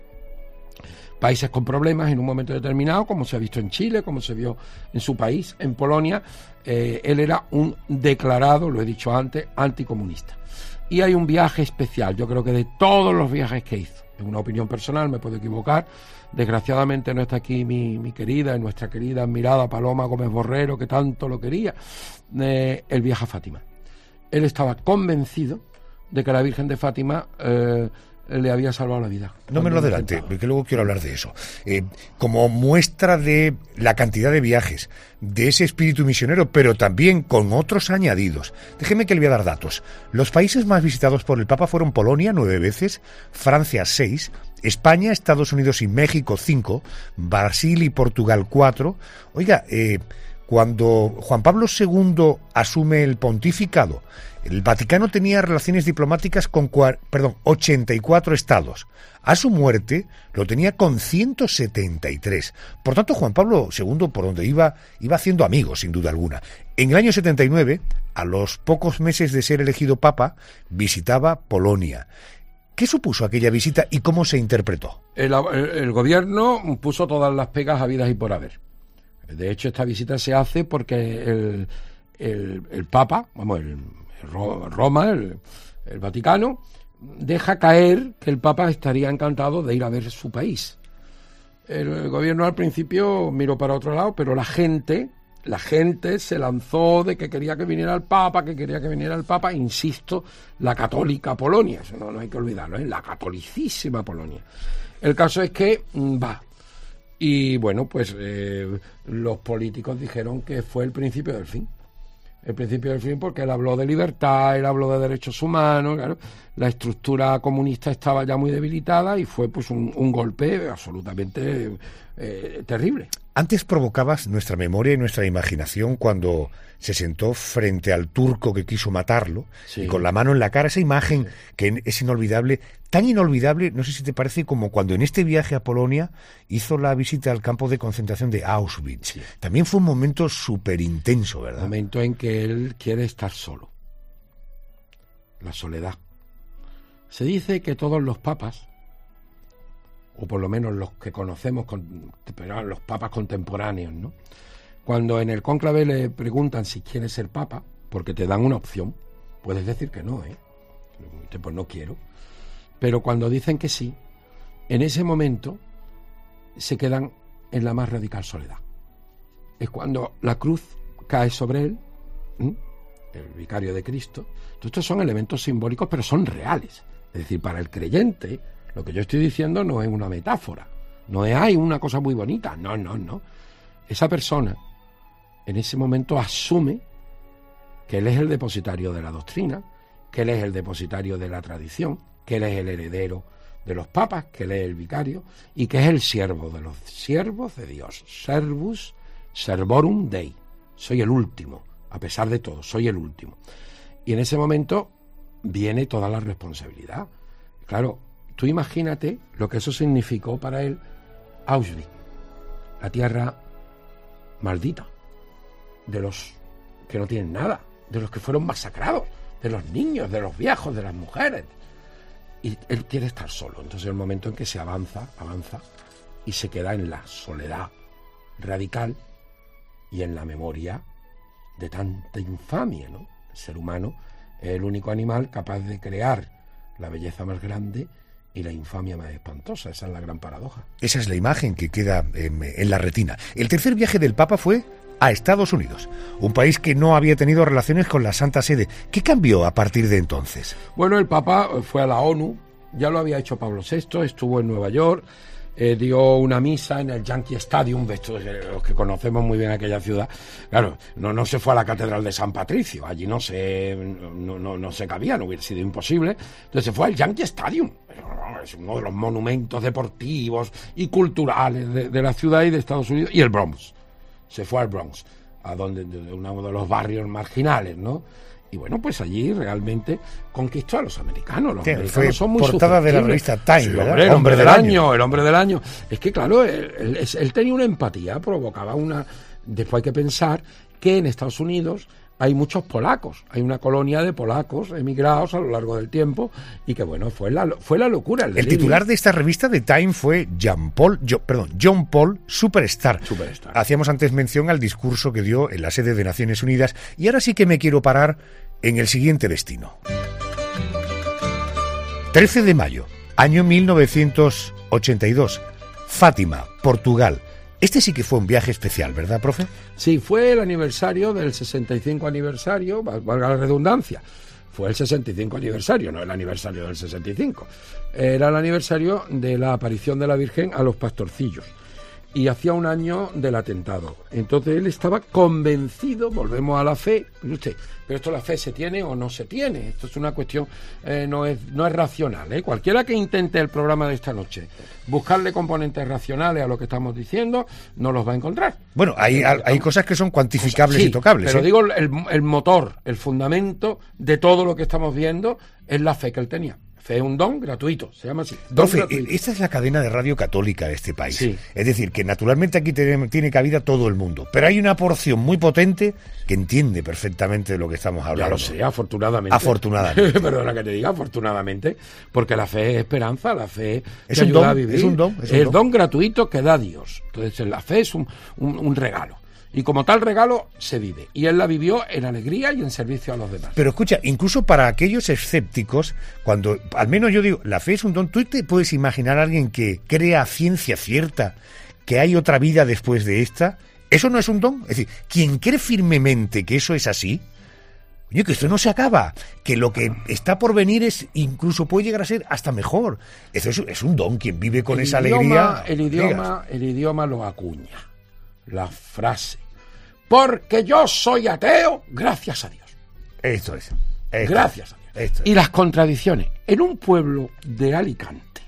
países con problemas en un momento determinado, como se ha visto en Chile, como se vio en su país, en Polonia, eh, él era un declarado, lo he dicho antes, anticomunista. Y hay un viaje especial, yo creo que de todos los viajes que hizo, es una opinión personal, me puedo equivocar, desgraciadamente no está aquí mi, mi querida y nuestra querida admirada Paloma Gómez Borrero, que tanto lo quería, eh, el viaje a Fátima. Él estaba convencido de que la Virgen de Fátima eh, le había salvado la vida. No me lo adelante, porque luego quiero hablar de eso. Eh, como muestra de la cantidad de viajes, de ese espíritu misionero, pero también con otros añadidos. Déjeme que le voy a dar datos. Los países más visitados por el Papa fueron Polonia, nueve veces, Francia, seis, España, Estados Unidos y México, cinco, Brasil y Portugal, cuatro. Oiga, eh, cuando Juan Pablo segundo asume el pontificado, el Vaticano tenía relaciones diplomáticas con perdón, ochenta y cuatro estados. A su muerte lo tenía con ciento setenta y tres. Por tanto, Juan Pablo segundo, por donde iba, iba haciendo amigos, sin duda alguna. En el año setenta y nueve, a los pocos meses de ser elegido papa, visitaba Polonia. ¿Qué supuso aquella visita y cómo se interpretó? El, el, el gobierno puso todas las pegas habidas y por haber. De hecho, esta visita se hace porque el, el, el Papa, vamos, el Roma, el, el Vaticano, deja caer que el Papa estaría encantado de ir a ver su país. El, el gobierno al principio miró para otro lado, pero la gente, la gente se lanzó de que quería que viniera el Papa, que quería que viniera el Papa, insisto, la católica Polonia, eso no, no hay que olvidarlo, ¿eh? La catolicísima Polonia. El caso es que mmm, va. Y bueno, pues eh, los políticos dijeron que fue el principio del fin. El principio del fin porque él habló de libertad, él habló de derechos humanos, claro, la estructura comunista estaba ya muy debilitada y fue pues un, un golpe absolutamente eh, terrible. Antes provocabas nuestra memoria y nuestra imaginación cuando se sentó frente al turco que quiso matarlo, sí, y con la mano en la cara, esa imagen sí, que es inolvidable, tan inolvidable, no sé si te parece, como cuando en este viaje a Polonia hizo la visita al campo de concentración de Auschwitz. Sí. También fue un momento súper intenso, ¿verdad? Un momento en que él quiere estar solo. La soledad. Se dice que todos los papas, o por lo menos los que conocemos, con, pero los papas contemporáneos, ¿no? Cuando en el cónclave le preguntan si quieres ser papa, porque te dan una opción, puedes decir que no, ¿eh? Pues no quiero. Pero cuando dicen que sí, en ese momento se quedan en la más radical soledad. Es cuando la cruz cae sobre él, ¿sí?, el vicario de Cristo. Entonces, estos son elementos simbólicos, pero son reales. Es decir, para el creyente, lo que yo estoy diciendo no es una metáfora, no es hay una cosa muy bonita, no, no, no. Esa persona en ese momento asume que él es el depositario de la doctrina, que él es el depositario de la tradición, que él es el heredero de los papas, que él es el vicario y que es el siervo de los siervos de Dios. Servus servorum Dei. Soy el último, a pesar de todo, soy el último. Y en ese momento viene toda la responsabilidad. Claro, tú imagínate lo que eso significó para él, Auschwitz, la tierra maldita, de los que no tienen nada, de los que fueron masacrados, de los niños, de los viejos, de las mujeres. Y él quiere estar solo. Entonces el momento en que se avanza, avanza, y se queda en la soledad radical y en la memoria de tanta infamia, ¿no? El ser humano es el único animal capaz de crear la belleza más grande y la infamia más espantosa. Esa es la gran paradoja. Esa es la imagen que queda en, en la retina. El tercer viaje del Papa fue a Estados Unidos, un país que no había tenido relaciones con la Santa Sede. ¿Qué cambió a partir de entonces? Bueno, el Papa fue a la ONU, ya lo había hecho Pablo sexto, estuvo en Nueva York, eh, dio una misa en el Yankee Stadium, estos, eh, los que conocemos muy bien aquella ciudad. Claro, no, no se fue a la Catedral de San Patricio, allí no se, no, no, no se cabía, no hubiera sido imposible. Entonces se fue al Yankee Stadium, es uno de los monumentos deportivos y culturales de, de la ciudad y de Estados Unidos, y el Bronx. Se fue al Bronx, a donde, de uno de los barrios marginales, ¿no? Y bueno, pues allí realmente conquistó a los americanos. Los americanos fue son muy portada de la revista Time, sí, ¿verdad? Hombre, el hombre del año, el hombre del año. Es que claro, él, él, él tenía una empatía, provocaba una... Después hay que pensar que en Estados Unidos hay muchos polacos, hay una colonia de polacos emigrados a lo largo del tiempo y que bueno, fue la, fue la locura. El, el titular de esta revista de Time fue Jean Paul, yo, perdón, John Paul Superstar. Superstar. Hacíamos antes mención al discurso que dio en la sede de Naciones Unidas y ahora sí que me quiero parar en el siguiente destino. trece de mayo, año mil novecientos ochenta y dos, Fátima, Portugal. Este sí que fue un viaje especial, ¿verdad, profe? Sí, fue el aniversario del sesenta y cinco aniversario, valga la redundancia. Fue el sesenta y cinco aniversario, no el aniversario del sesenta y cinco. Era el aniversario de la aparición de la Virgen a los pastorcillos. Y hacía un año del atentado. Entonces él estaba convencido, volvemos a la fe, usted, pero esto la fe se tiene o no se tiene, esto es una cuestión, eh, no es no es racional, ¿eh? Cualquiera que intente el programa de esta noche buscarle componentes racionales a lo que estamos diciendo, no los va a encontrar. Bueno, hay, hay, hay cosas que son cuantificables sí, y tocables. Pero ¿eh? digo, el, el motor, el fundamento de todo lo que estamos viendo es la fe que él tenía. Es un don gratuito, se llama así. Profe, esta es la cadena de radio católica de este país. Sí. Es decir, que naturalmente aquí tiene, tiene cabida todo el mundo, pero hay una porción muy potente que entiende perfectamente de lo que estamos hablando. Ya lo sé, afortunadamente. Afortunadamente. Perdona que te diga, afortunadamente, porque la fe es esperanza, la fe es te un ayuda don, a vivir. Es un don. Es un el don. don gratuito que da Dios. Entonces, la fe es un, un, un regalo. Y como tal regalo se vive. Y él la vivió en alegría y en servicio a los demás. Pero escucha, incluso para aquellos escépticos, cuando, al menos yo digo, la fe es un don, ¿tú te puedes imaginar a alguien que crea a ciencia cierta que hay otra vida después de esta? ¿Eso no es un don? Es decir, quien cree firmemente que eso es así, oye, que esto no se acaba, que lo que está por venir es incluso puede llegar a ser hasta mejor. Eso es, es un don, quien vive con el esa idioma, alegría. El idioma, el idioma lo acuña. La frase, porque yo soy ateo, gracias a Dios. Esto es. Esto gracias es, a Dios. Esto es. Y las contradicciones. En un pueblo de Alicante,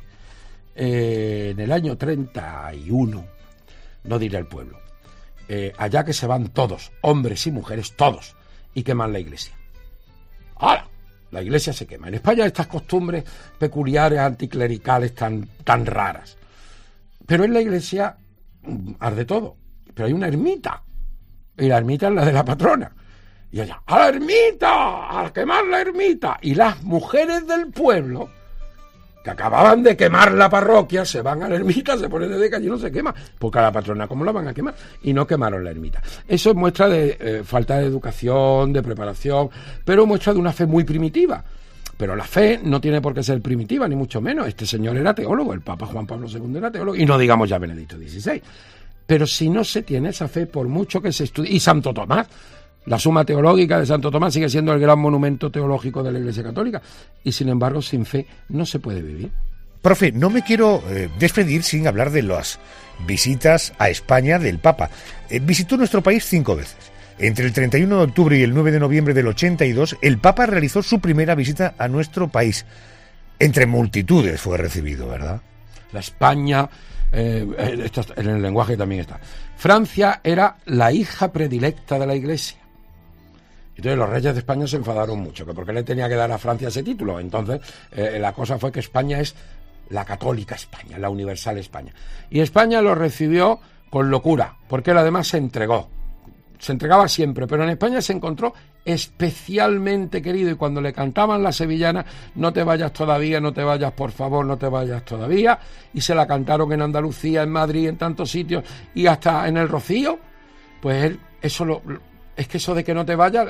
eh, en el año treinta y uno, no diré el pueblo, eh, allá que se van todos, hombres y mujeres, todos, y queman la iglesia. ¡Hala! La iglesia se quema. En España estas costumbres peculiares, anticlericales, tan, tan raras. Pero en la iglesia arde todo. Pero hay una ermita, y la ermita es la de la patrona. Y allá, ¡a la ermita! ¡A quemar la ermita! Y las mujeres del pueblo, que acababan de quemar la parroquia, se van a la ermita, se ponen de calle y no se quema. Porque a la patrona, ¿cómo la van a quemar? Y no quemaron la ermita. Eso es muestra de eh, falta de educación, de preparación, pero muestra de una fe muy primitiva. Pero la fe no tiene por qué ser primitiva, ni mucho menos. Este señor era teólogo, el Papa Juan Pablo segundo era teólogo, y no digamos ya Benedicto dieciséis. Pero si no se tiene esa fe, por mucho que se estudie... Y Santo Tomás, la Suma Teológica de Santo Tomás sigue siendo el gran monumento teológico de la Iglesia Católica. Y sin embargo, sin fe no se puede vivir. Profe, no me quiero eh, despedir sin hablar de las visitas a España del Papa. Eh, visitó nuestro país cinco veces. Entre el treinta y uno de octubre y el nueve de noviembre del ochenta y dos, el Papa realizó su primera visita a nuestro país. Entre multitudes fue recibido, ¿verdad? La España... Eh, esto en el lenguaje también está. Francia era la hija predilecta de la Iglesia. Entonces los reyes de España se enfadaron mucho, que porque le tenía que dar a Francia ese título. Entonces eh, la cosa fue que España es la católica España, la universal España. Y España lo recibió con locura, porque él además se entregó. Se entregaba siempre, pero en España se encontró especialmente querido, y cuando le cantaban la sevillana, no te vayas todavía, no te vayas por favor, no te vayas todavía, y se la cantaron en Andalucía, en Madrid, en tantos sitios, y hasta en el Rocío, pues él, eso lo, es que eso de que no te vayas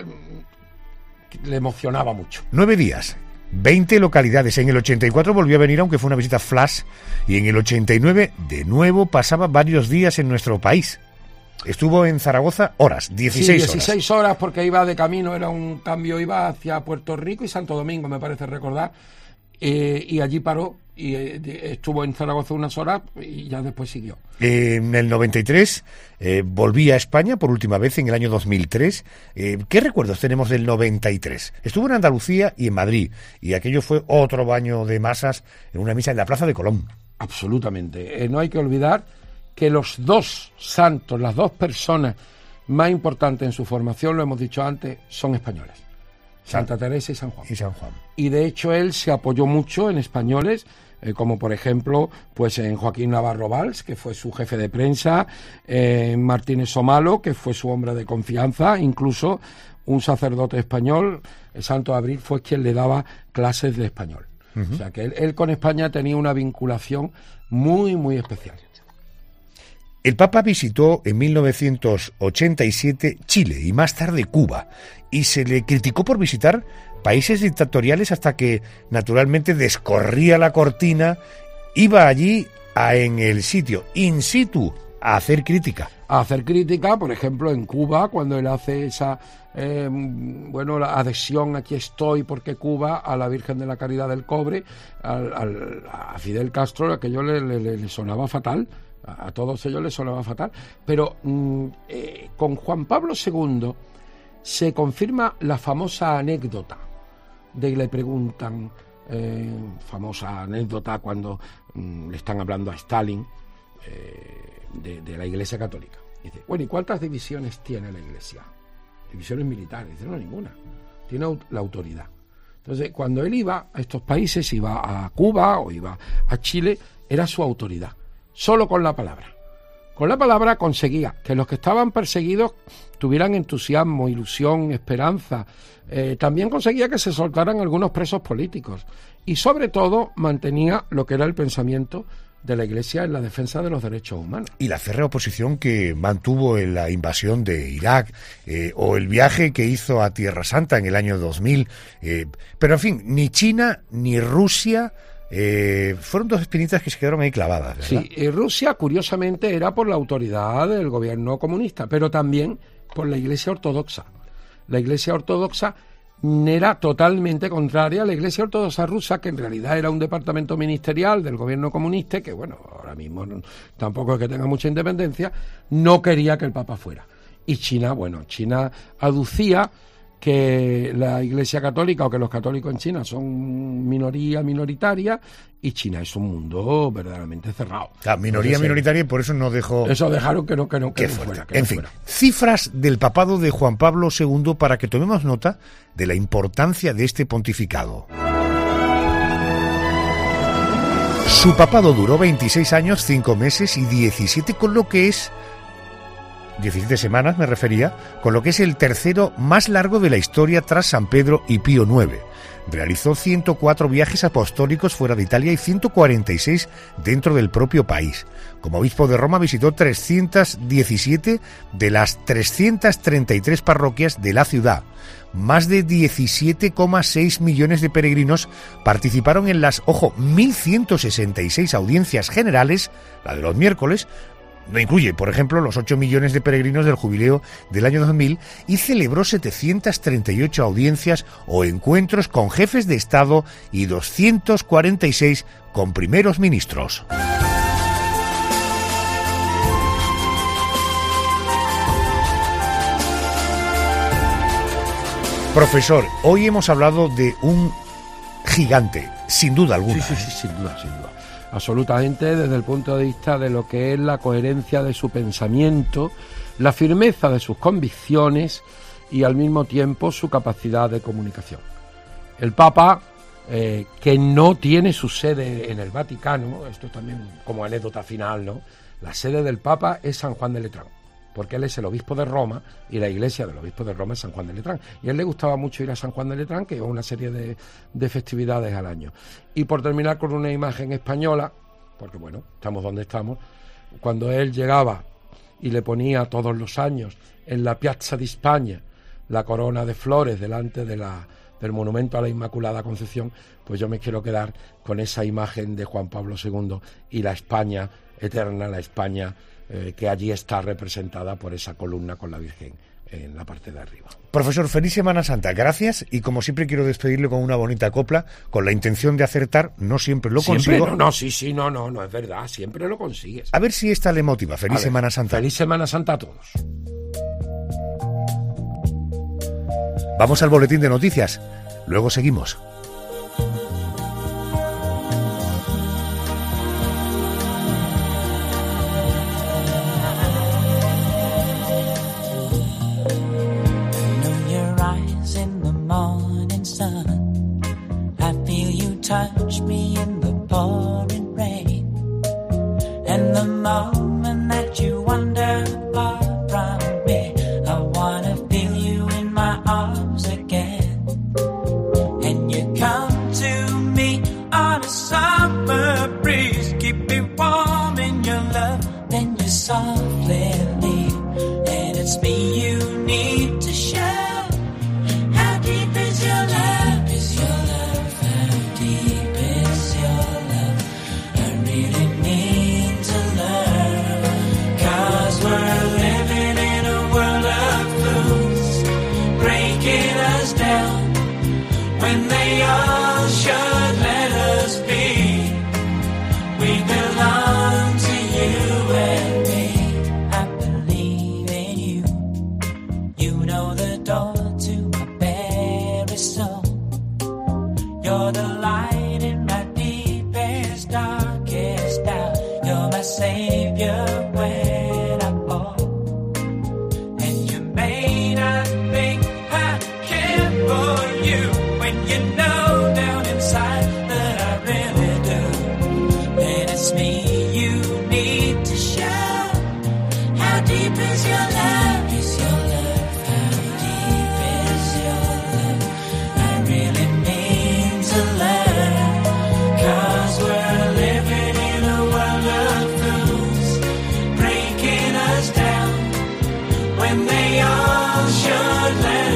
le emocionaba mucho. Nueve días, veinte localidades. En el ochenta y cuatro volvió a venir, aunque fue una visita flash, y en el ochenta y nueve de nuevo pasaba varios días en nuestro país. Estuvo en Zaragoza horas, dieciséis horas. Sí, dieciséis horas, porque iba de camino, era un cambio, iba hacia Puerto Rico y Santo Domingo, me parece recordar, eh, y allí paró y eh, estuvo en Zaragoza unas horas y ya después siguió. Eh, en el noventa y tres eh, volví a España por última vez en el año dos mil tres. Eh, ¿Qué recuerdos tenemos del noventa y tres? Estuvo en Andalucía y en Madrid, y aquello fue otro baño de masas en una misa en la Plaza de Colón. Absolutamente. Eh, no hay que olvidar que los dos santos, las dos personas más importantes en su formación, lo hemos dicho antes, son españoles. Santa Teresa y San Juan. Y San Juan. Y de hecho él se apoyó mucho en españoles, eh, como por ejemplo, pues en Joaquín Navarro Valls, que fue su jefe de prensa, eh, en Martínez Somalo, que fue su hombre de confianza, incluso un sacerdote español, el Santo Abril, fue quien le daba clases de español. Uh-huh. O sea que él, él con España tenía una vinculación muy, muy especial. El Papa visitó en mil novecientos ochenta y siete Chile y más tarde Cuba, y se le criticó por visitar países dictatoriales hasta que naturalmente descorría la cortina, iba allí a, en el sitio, in situ, a hacer crítica. A hacer crítica, por ejemplo, en Cuba, cuando él hace esa, eh, bueno, la adhesión, aquí estoy porque Cuba, a la Virgen de la Caridad del Cobre, al, al, a Fidel Castro, aquello le, le, le sonaba fatal. A todos ellos les sonaba fatal, pero mm, eh, con Juan Pablo segundo se confirma la famosa anécdota de que le preguntan, eh, famosa anécdota cuando mm, le están hablando a Stalin eh, de, de la Iglesia Católica. Dice, bueno, ¿y cuántas divisiones tiene la Iglesia? Divisiones militares. Dice, no, ninguna. Tiene aut- la autoridad. Entonces, cuando él iba a estos países, iba a Cuba o iba a Chile, era su autoridad. Solo con la palabra. Con la palabra conseguía que los que estaban perseguidos tuvieran entusiasmo, ilusión, esperanza. Eh, también conseguía que se soltaran algunos presos políticos. Y sobre todo mantenía lo que era el pensamiento de la Iglesia en la defensa de los derechos humanos. Y la férrea oposición que mantuvo en la invasión de Irak, eh, o el viaje que hizo a Tierra Santa en el año dos mil. Eh, pero en fin, ni China ni Rusia... Eh, fueron dos espinitas que se quedaron ahí clavadas, ¿verdad? Sí, y Rusia, curiosamente, era por la autoridad del gobierno comunista, pero también por la Iglesia Ortodoxa. La Iglesia Ortodoxa era totalmente contraria a la Iglesia Ortodoxa rusa, que en realidad era un departamento ministerial del gobierno comunista, que bueno, ahora mismo no, tampoco es que tenga mucha independencia, no quería que el Papa fuera. Y China, bueno, China aducía que la Iglesia Católica o que los católicos en China son minoría minoritaria y China es un mundo verdaderamente cerrado. Claro, minoría Entonces, minoritaria y por eso no dejó... Eso dejaron que no, que no, que no fuera. Que en no fin, fuera. Cifras del papado de Juan Pablo segundo para que tomemos nota de la importancia de este pontificado. Su papado duró veintiséis años, cinco meses y diecisiete, con lo que es... diecisiete semanas me refería, con lo que es el tercero más largo de la historia tras San Pedro y Pío noveno. Realizó ciento cuatro viajes apostólicos fuera de Italia y ciento cuarenta y seis dentro del propio país. Como obispo de Roma visitó trescientas diecisiete de las trescientas treinta y tres parroquias de la ciudad. Más de diecisiete coma seis millones de peregrinos participaron en las, ojo, mil ciento sesenta y seis audiencias generales, la de los miércoles. No incluye, por ejemplo, los ocho millones de peregrinos del jubileo del año dos mil, y celebró setecientas treinta y ocho audiencias o encuentros con jefes de Estado y doscientos cuarenta y seis con primeros ministros. Profesor, hoy hemos hablado de un gigante, sin duda alguna. Sí, sí, sí, sin duda, sin duda. Absolutamente, desde el punto de vista de lo que es la coherencia de su pensamiento, la firmeza de sus convicciones y al mismo tiempo su capacidad de comunicación. El Papa, eh, que no tiene su sede en el Vaticano, esto también como anécdota final, ¿no? La sede del Papa es San Juan de Letrán, porque él es el obispo de Roma y la iglesia del obispo de Roma es San Juan de Letrán. Y a él le gustaba mucho ir a San Juan de Letrán, que lleva una serie de, de festividades al año. Y por terminar con una imagen española, porque bueno, estamos donde estamos, cuando él llegaba y le ponía todos los años en la Piazza di Spagna la corona de flores delante de la, del monumento a la Inmaculada Concepción, pues yo me quiero quedar con esa imagen de Juan Pablo segundo y la España eterna, la España Eh, que allí está representada por esa columna con la Virgen en la parte de arriba. Profesor, feliz Semana Santa, gracias, y como siempre quiero despedirle con una bonita copla, con la intención de acertar, no siempre lo siempre, consigo. No, no, sí, sí, no, no, no, es verdad, siempre lo consigues. A ver si esta le motiva, feliz ver, Semana Santa. Feliz Semana Santa a todos. Vamos al boletín de noticias, luego seguimos. Touch me in the pouring rain, and the moment that you wander far from me, I wanna feel you in my arms. Savior when I fall. And you may not think I care for you when you know down inside that I really do. And it's me you need to show. How deep is your love? Is your love? How deep is your love? I really mean to love. 'Cause we're living in a world of fools, breaking us down when they all should let